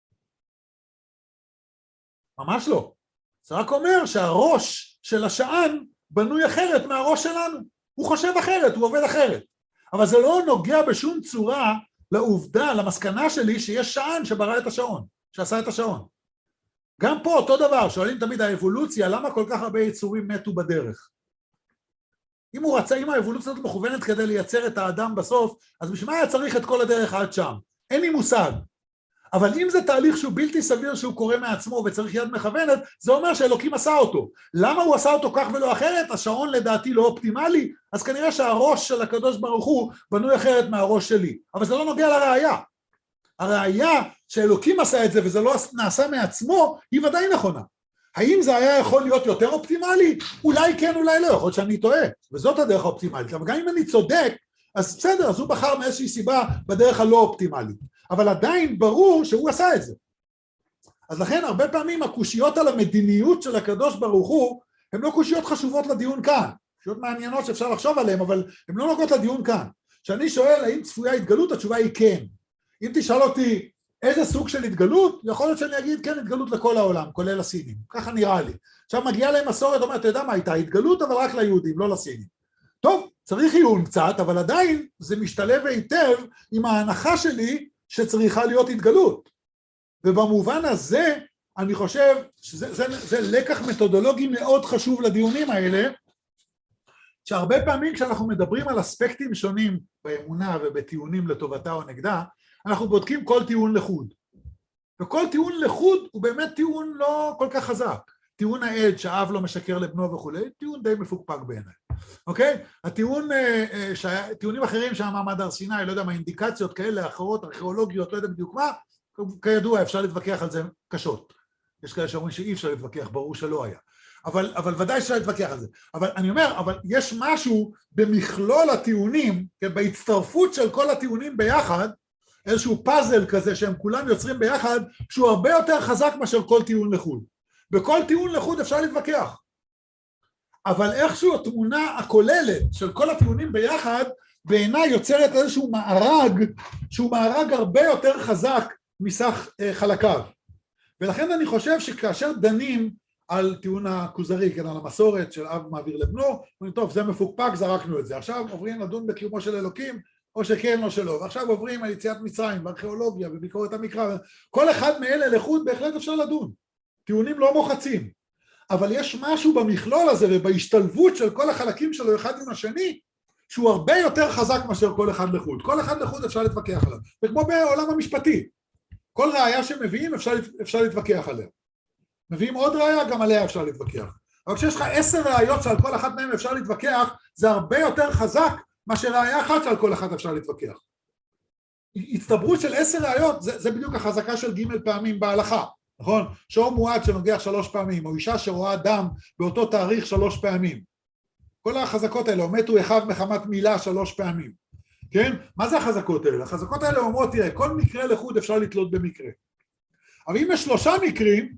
ממש לא. זה רק אומר שהראש של השען בנוי אחרת מהראש שלנו. הוא חושב אחרת, הוא עובד אחרת. אבל זה לא נוגע בשום צורה לעובדה, למסקנה שלי שיש שען שברא את השעון, שעשה את השעון. גם פה אותו דבר, שואלים תמיד האבולוציה, למה כל כך הרבה יצורים מתו בדרך? אם האבולוציה הזאת מכוונת כדי לייצר את האדם בסוף, אז בשביל מה היה צריך את כל הדרך עד שם? אין לי מושג. אבל אם זה תהליך שהוא בלתי סביר שהוא קורה מעצמו וצריך יד מכוונת, זה אומר שאלוקים עשה אותו. למה הוא עשה אותו כך ולא אחרת? השעון לדעתי לא אופטימלי, אז כנראה שהראש של הקדוש ברוך הוא בנוי אחרת מהראש שלי. אבל זה לא נוגע לראייה. הראייה שאלוקים עשה את זה וזה לא נעשה מעצמו, היא ודאי נכונה. האם זה היה יכול להיות יותר אופטימלי? אולי כן, אולי לא, יכול להיות שאני טועה. וזאת הדרך האופטימלית. אבל גם אם אני צודק, אז בסדר, אז הוא בחר מאיזושהי סיבה בדרך הלא אופטימלית. אבל עדיין ברור שהוא עשה את זה. אז לכן הרבה פעמים הקושיות על המדיניות של הקדוש ברוך הוא, הן לא קושיות חשובות לדיון כאן. קושיות מעניינות שאפשר לחשוב עליהן, אבל הן לא נוגעות לדיון כאן. כשאני שואל האם צפויה התגלות, התשובה היא כן. אם תשאל אותי איזה סוג של התגלות, יכול להיות שאני אגיד כן התגלות לכל העולם, כולל הסינים. ככה נראה לי. עכשיו מגיעה להם מסורת, אומרת, אתה יודע מה הייתה התגלות, אבל רק ליהודים, לא לסינים. טוב, צריך עיון קצת, אבל עדיין זה משתלב היטב עם ההנחה שלי שצריכה להיות התגלות. ובמובן הזה, אני חושב שזה לקח מתודולוגי מאוד חשוב לדיונים האלה, שהרבה פעמים כשאנחנו מדברים על אספקטים שונים באמונה ובטיעונים לטובתה או נגדה, אנחנו בודקים כל טיעון לחוד. וכל טיעון לחוד הוא באמת טיעון לא כל כך חזק. טיעון העד שאב לא משקר לבנו וכו', טיעון די מפוקפק בעיניי. אוקיי? טיעונים אחרים שהמעמד הר סיני, לא יודע מה, אינדיקציות כאלה, אחרות, ארכיאולוגיות, לא יודע בדיוק מה, כידוע אפשר להתווכח על זה קשות. יש כאלה שאומרים שאי אפשר להתווכח, ברור שלא היה. אבל ודאי אפשר להתווכח על זה. אבל אני אומר, אבל יש משהו במכלול הטיעונים, בהצטרפות של כל הטיעונים ביחד, איזשהו פאזל כזה שהם כולם יוצרים ביחד, שהוא הרבה יותר חזק מאשר כל טיעון לחוד. בכל טיעון לחוד אפשר להתווכח. אבל איכשהו התמונה הכוללת של כל הטיעונים ביחד, בעיניי יוצרת איזשהו מארג, שהוא מארג הרבה יותר חזק מסך חלקיו. ולכן אני חושב שכאשר דנים על טיעון הכוזרי, כן, על המסורת של אב מעביר לבנו, אומרים, טוב, זה מפוקפק, זרקנו את זה. עכשיו עוברים לדון בקיומו של אלוקים, או שכן או שלא. ועכשיו עוברים על יציאת מצרים, בארכיאולוגיה וביקורת המקרא. כל אחד מאלה לחוד בהחלט אפשר לדון. טיעונים לא מוחצים. אבל יש משהו במכלול הזה ובהשתלבות של כל החלקים שלו אחד עם השני, שהוא הרבה יותר חזק מאשר כל אחד לחוד. כל אחד לחוד אפשר להתווכח עליו. וכמו בעולם המשפטי, כל ראייה שמביאים אפשר להתווכח עליה. מביאים עוד ראייה, גם עליה אפשר להתווכח. אבל כשיש לך 10 ראיות שעל כל אחת מהן אפשר להתווכח, זה הרבה יותר חזק מאשר ראייה אחת שעל כל אחת אפשר להתווכח. הצטברות של 10 ראיות, זה בדיוק החזקה של ג' פעמים בהלכה. נכון? שור מועד שנוגח 3 פעמים, או אישה שרואה דם באותו תאריך 3 פעמים. כל החזקות האלה, או מתו אחיו מחמת מילה 3 פעמים. כן? מה זה החזקות האלה? החזקות האלה אומרות, תראה, כל מקרה לחוד אפשר לתלות במקרה. אבל אם יש 3 מקרים,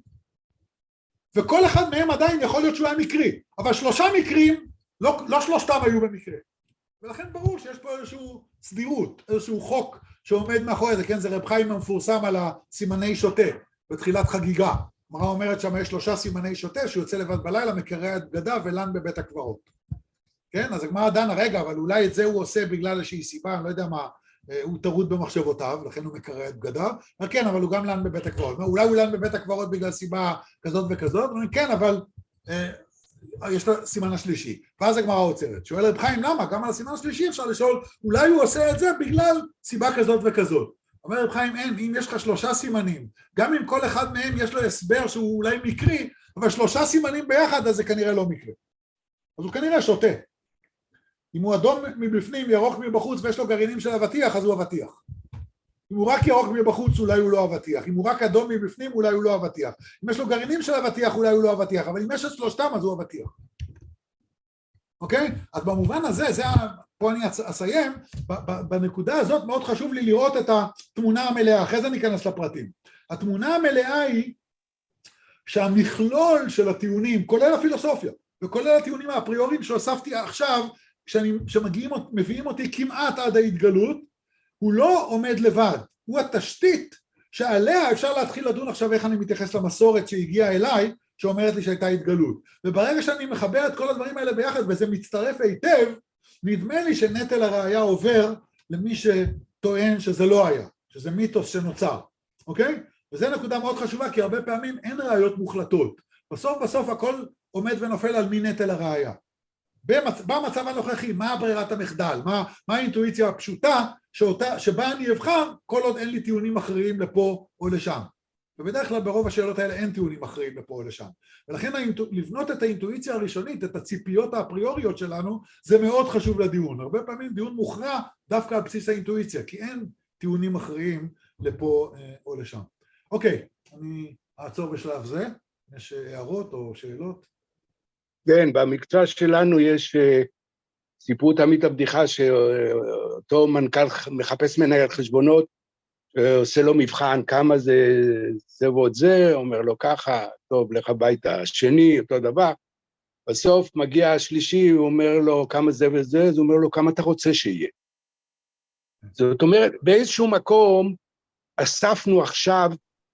וכל אחד מהם עדיין יכול להיות שהוא היה מקרי, אבל 3 מקרים, לא שלושתם היו במקרה. ולכן ברור שיש פה איזשהו סדירות, איזשהו חוק שעומד מאחורי זה, כן? זה רב חיים המפורסם על הסימני שוטה, בתחילת חגיגה. מראה אומרת שם יש 3 סימני שוטה, שהוא יוצא לבד בלילה, מקרע את בגדיו ולן בבית הקברות. כן? אז הגמרא דנה, רגע, אבל אולי את זה הוא עושה בגלל איזושהי סיבה, אני לא יודע מה, הוא טרוד במחשבותיו, לכן הוא מקרע את בגדיו, כן, אבל הוא גם לן בבית הקברות. אולי הוא לן בבית הקברות בגלל סיבה כזאת וכזאת, כן, אבל יש לו סימן השלישי. ואז הגמרא עוצרת. שואל רב חיים, למה? גם על הסימן השלישי אפשר לשאול, אולי הוא עושה את זה בגלל סיבה כזאת וכזאת. אומר רב חיים, אין, אם יש לך 3 סימנים, גם אם כל אחד מהם יש לו הסבר שהוא אולי מקרי, אבל 3 סימנים ביחד, אז זה כנראה לא מקרי. אז הוא כנראה שותה. אם הוא אדום מבפנים, ירוק מבחוץ, ויש לו גרעינים של אבטיח, אז הוא אבטיח. אם הוא רק ירוק מבחוץ, אולי הוא לא אבטיח. אם הוא רק אדום מבפנים, אולי הוא לא אבטיח. אם יש לו גרעינים של אבטיח, אולי הוא לא אבטיח. אבל אם יש את 3, אז הוא אבטיח. אוקיי? אז במובן הזה, פה אני אסיים, בנקודה הזאת מאוד חשוב לי לראות את התמונה המלאה. אחרי זה ניכנס לפרטים. התמונה המלאה היא שהמכלול של הטיעונים, כולל הפילוסופיה, וכולל הטיעונים האפריוריים שהוספתי עכשיו, שמביאים אותי כמעט עד ההתגלות, הוא לא עומד לבד, הוא התשתית שעליה אפשר להתחיל לדון עכשיו איך אני מתייחס למסורת שהגיעה אליי, שאומרת לי שהייתה התגלות. וברגע שאני מחבר את כל הדברים האלה ביחד, וזה מצטרף היטב, נדמה לי שנטל הראייה עובר למי שטוען שזה לא היה, שזה מיתוס שנוצר, אוקיי? וזו נקודה מאוד חשובה, כי הרבה פעמים אין ראיות מוחלטות. בסוף הכל עומד ונופל על מי נטל הראייה. במצב הנוכחי, מה ברירת המחדל? מה האינטואיציה הפשוטה שבה אני אבחר כל עוד אין לי טיעונים אחרים לפה או לשם? ובדרך כלל ברוב השאלות האלה אין טיעונים אחרים לפה או לשם. ולכן לבנות את האינטואיציה הראשונית, את הציפיות האפריוריות שלנו, זה מאוד חשוב לדיון. הרבה פעמים דיון מוכרע דווקא על בסיס האינטואיציה, כי אין טיעונים אחרים לפה או לשם. אוקיי, אני אעצור בשלב זה. יש הערות או שאלות? כן, במקצוע שלנו יש סיפור תמיד את הבדיחה שאותו מנכ"ל מחפש מנהל חשבונות, עושה לו מבחן כמה זה ועוד זה, אומר לו ככה, טוב, לך הביתה, השני, אותו דבר, בסוף מגיע השלישי, הוא אומר לו כמה זה וזה, אז הוא אומר לו כמה אתה רוצה שיהיה. זאת אומרת, באיזשהו מקום אספנו עכשיו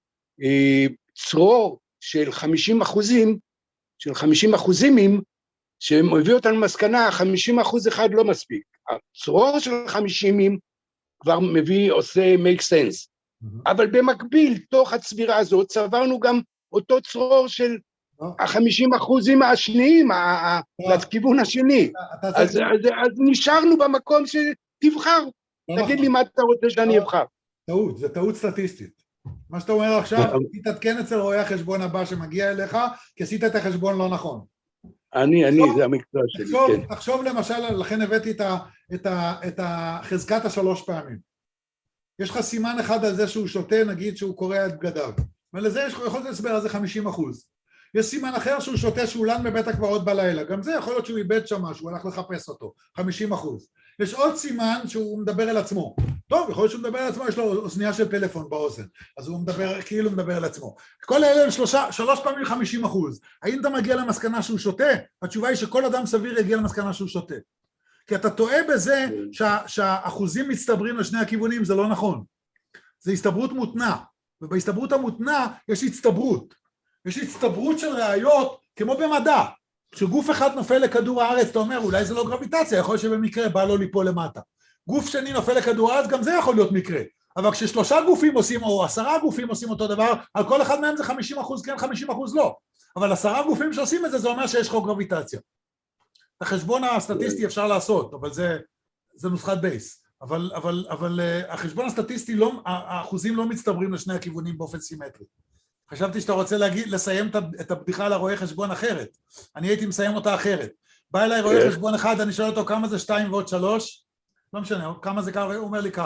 צרור של 50%, של 50%, שמביא אותנו למסקנה, 50% אחד לא מספיק. הצרור של 50 כבר עושה make sense. אבל במקביל, תוך הצבירה הזאת, צברנו גם אותו צרור של 50% השניים, לכיוון השני. אז נשארנו במקום שתבחר. תגיד לי מה אתה רוצה שאני אבחר. טעות, זה טעות סטטיסטית. מה שאתה אומר עכשיו, תתעדכן אצל רואה החשבון הבא שמגיע אליך, כי עשית את החשבון לא נכון. זה המקצוע שלי, כן. תחשוב למשל, לכן הבאתי את חזקת 3 פעמים. יש לך סימן אחד על זה שהוא שותה, נגיד שהוא קורע את בגדיו. ולזה יש יכול להסבר על זה 50%. יש סימן אחר שהוא שותה שהוא לן בבית הקברות בלילה. גם זה יכול להיות שהוא איבד שם משהו, הוא הלך לחפש אותו. 50%. יש עוד סימן שהוא מדבר אל עצמו. טוב, יכול להיות שהוא מדבר אל עצמו, יש לו אוזנייה של פלאפון באוזן. אז הוא מדבר, כאילו מדבר אל עצמו. כל האלה הם 3 פעמים 50%. האם אתה מגיע למסקנה שהוא שותה? התשובה היא שכל אדם סביר יגיע למסקנה שהוא שותה. כי אתה טועה בזה שהאחוזים מצטברים לשני הכיוונים, זה לא נכון. זה הסתברות מותנה. ובהסתברות המותנה יש הצטברות. יש הצטברות של ראיות כמו במדע. כשגוף אחד נופל לכדור הארץ, אתה אומר, אולי זה לא גרביטציה, יכול להיות שבמקרה בא לו ליפול למטה. גוף שני נופל לכדור הארץ, גם זה יכול להיות מקרה. אבל כש3 גופים עושים, או 10 גופים עושים אותו דבר, על כל אחד מהם זה 50% כן, 50% לא. אבל 10 גופים שעושים את זה, זה אומר שיש חוק גרביטציה. את החשבון הסטטיסטי אפשר לעשות, אבל זה נוסחת בייס. אבל החשבון הסטטיסטי, האחוזים לא מצטברים לשני הכיוונים באופן סימטרי. חשבתי שאתה רוצה לסיים את הבדיחה על הרואה חשבון אחרת. אני הייתי מסיים אותה אחרת. בא אליי רואה חשבון אחד, אני שואל אותו כמה זה 2 ועוד 3, לא משנה, כמה זה ככה, הוא אומר לי ככה.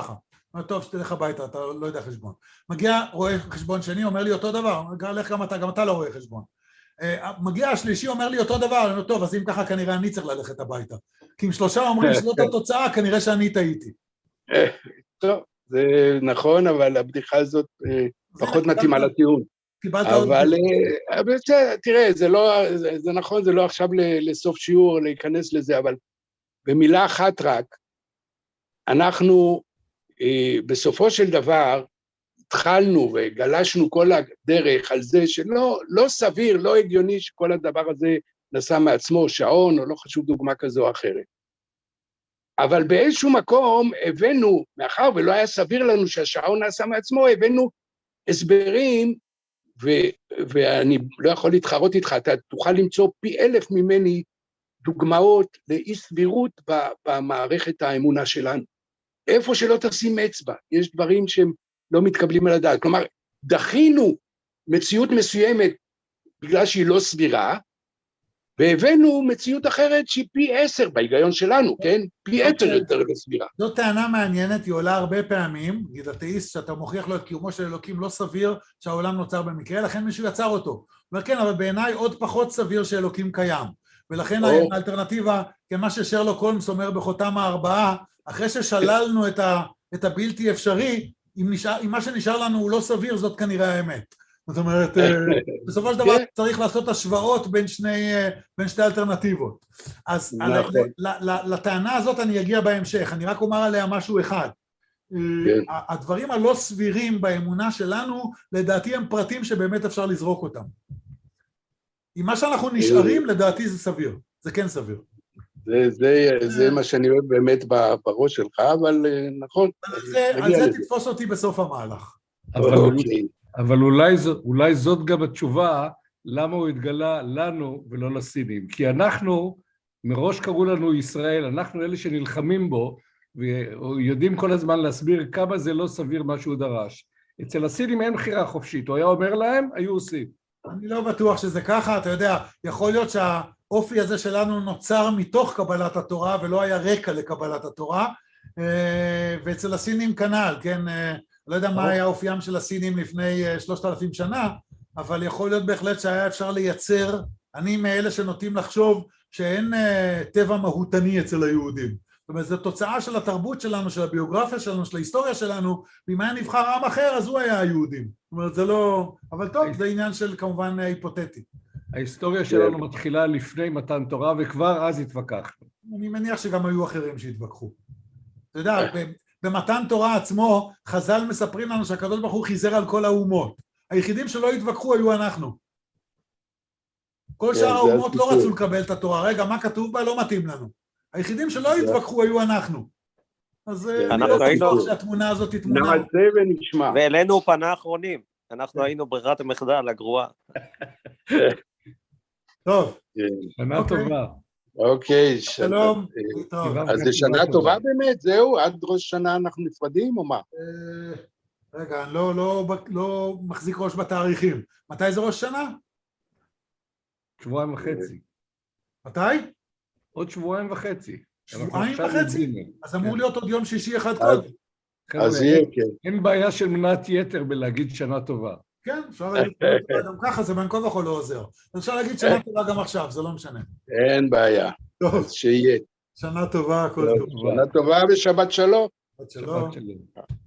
טוב, שתלך הביתה, אתה לא יודע חשבון. מגיע רואה חשבון שני, אומר לי אותו דבר, לך גם אתה לא רואה חשבון. מגיע השלישי, אומר לי אותו דבר, אני אומר, טוב, אז אם ככה כנראה אני צריך ללכת הביתה. כי אם 3 אומרים שזאת התוצאה, כנראה שאני טעיתי. טוב, זה נכון, אבל הבדיחה הזאת פחות מתאימה לטיעון. אבל תראה, זה נכון, זה לא עכשיו לסוף שיעור, להיכנס לזה, אבל במילה אחת רק, אנחנו בסופו של דבר התחלנו וגלשנו כל הדרך על זה שלא סביר, לא הגיוני שכל הדבר הזה נעשה מעצמו, שעון, או לא חשוב דוגמה כזו או אחרת. אבל באיזשהו מקום הבאנו, מאחר ולא היה סביר לנו שהשעון נעשה מעצמו, הבאנו הסברים, ואני לא יכול להתחרות איתך, אתה תוכל למצוא פי 1000 ממני דוגמאות לאי סבירות במערכת האמונה שלנו. איפה שלא תשים אצבע, יש דברים שהם לא מתקבלים על הדעת. כלומר, דחינו מציאות מסוימת בגלל שהיא לא סבירה, והבאנו מציאות אחרת שהיא פי 10 בהיגיון שלנו, כן? פי 10 יותר סבירה. זו טענה מעניינת, היא עולה הרבה פעמים, נגיד אתאיסט שאתה מוכיח לו את קיומו של אלוקים לא סביר שהעולם נוצר במקרה, לכן מישהו יצר אותו. אומר כן, אבל בעיניי עוד פחות סביר שאלוקים קיים. ולכן האלטרנטיבה, כמה ששרלוק הולמס אומר בחותם ה4, אחרי ששללנו את הבלתי אפשרי, אם מה שנשאר לנו הוא לא סביר, זאת כנראה האמת. זאת אומרת, בסופו של דבר צריך לעשות השוואות בין שתי אלטרנטיבות. אז לטענה הזאת אני אגיע בהמשך, אני רק אומר עליה משהו אחד. הדברים הלא סבירים באמונה שלנו, לדעתי הם פרטים שבאמת אפשר לזרוק אותם. עם מה שאנחנו נשארים, לדעתי זה סביר, זה כן סביר. זה מה שאני אוהב באמת בראש שלך, אבל נכון. על זה תתפוס אותי בסוף המהלך. אבל אולי זאת גם התשובה, למה הוא התגלה לנו ולא לסינים. כי אנחנו, מראש קראו לנו ישראל, אנחנו אלה שנלחמים בו, ויודעים כל הזמן להסביר כמה זה לא סביר מה שהוא דרש. אצל הסינים אין בחירה חופשית, הוא היה אומר להם, היו עושים. אני לא בטוח שזה ככה, אתה יודע, יכול להיות שהאופי הזה שלנו נוצר מתוך קבלת התורה, ולא היה רקע לקבלת התורה, ואצל הסינים כנ"ל, כן, לא יודע מה היה אופיים של הסינים לפני 3,000 שנה, אבל יכול להיות בהחלט שהיה אפשר לייצר, אני מאלה שנוטים לחשוב שאין טבע מהותני אצל היהודים. זאת אומרת, זו תוצאה של התרבות שלנו, של הביוגרפיה שלנו, של ההיסטוריה שלנו, ואם היה נבחר עם אחר, אז הוא היה היהודים. זאת אומרת, זה לא... אבל טוב, זה עניין של כמובן היפותטי. ההיסטוריה שלנו מתחילה לפני מתן תורה, וכבר אז התווכחנו. אני מניח שגם היו אחרים שהתווכחו. אתה יודע, במתן תורה עצמו, חז"ל מספרים לנו שהקדוש ברוך הוא חיזר על כל האומות. היחידים שלא התווכחו היו אנחנו. כל שאר האומות לא רצו לקבל את התורה. רגע, מה כתוב בה? לא מתאים לנו. היחידים שלא התווכחו היו אנחנו. אז אני לא בטוח שהתמונה הזאת היא תמונה. נעשה ונשמע. ואלינו פנה אחרונים. אנחנו היינו ברירת המחדל, הגרועה. טוב. שנה טובה. אוקיי. שלום. אז זה שנה טובה באמת? זהו? עד ראש שנה אנחנו נפרדים או מה? רגע, אני לא מחזיק ראש בתאריכים. מתי זה ראש שנה? 1.5 שבועות. מתי? עוד 1.5 שבועות. 1.5 שבועות? אז אמור להיות עוד יום שישי אחד קודם. אז יהיה, כן. אין בעיה של מנת יתר בלהגיד שנה טובה. כן, אפשר להגיד שנה טובה, גם ככה זה בין כה וכה לא עוזר. אפשר להגיד שנה טובה גם עכשיו, זה לא משנה. אין בעיה. טוב. שיהיה. שנה טובה, הכל טוב. שנה טובה ושבת שלום. שבת שלום.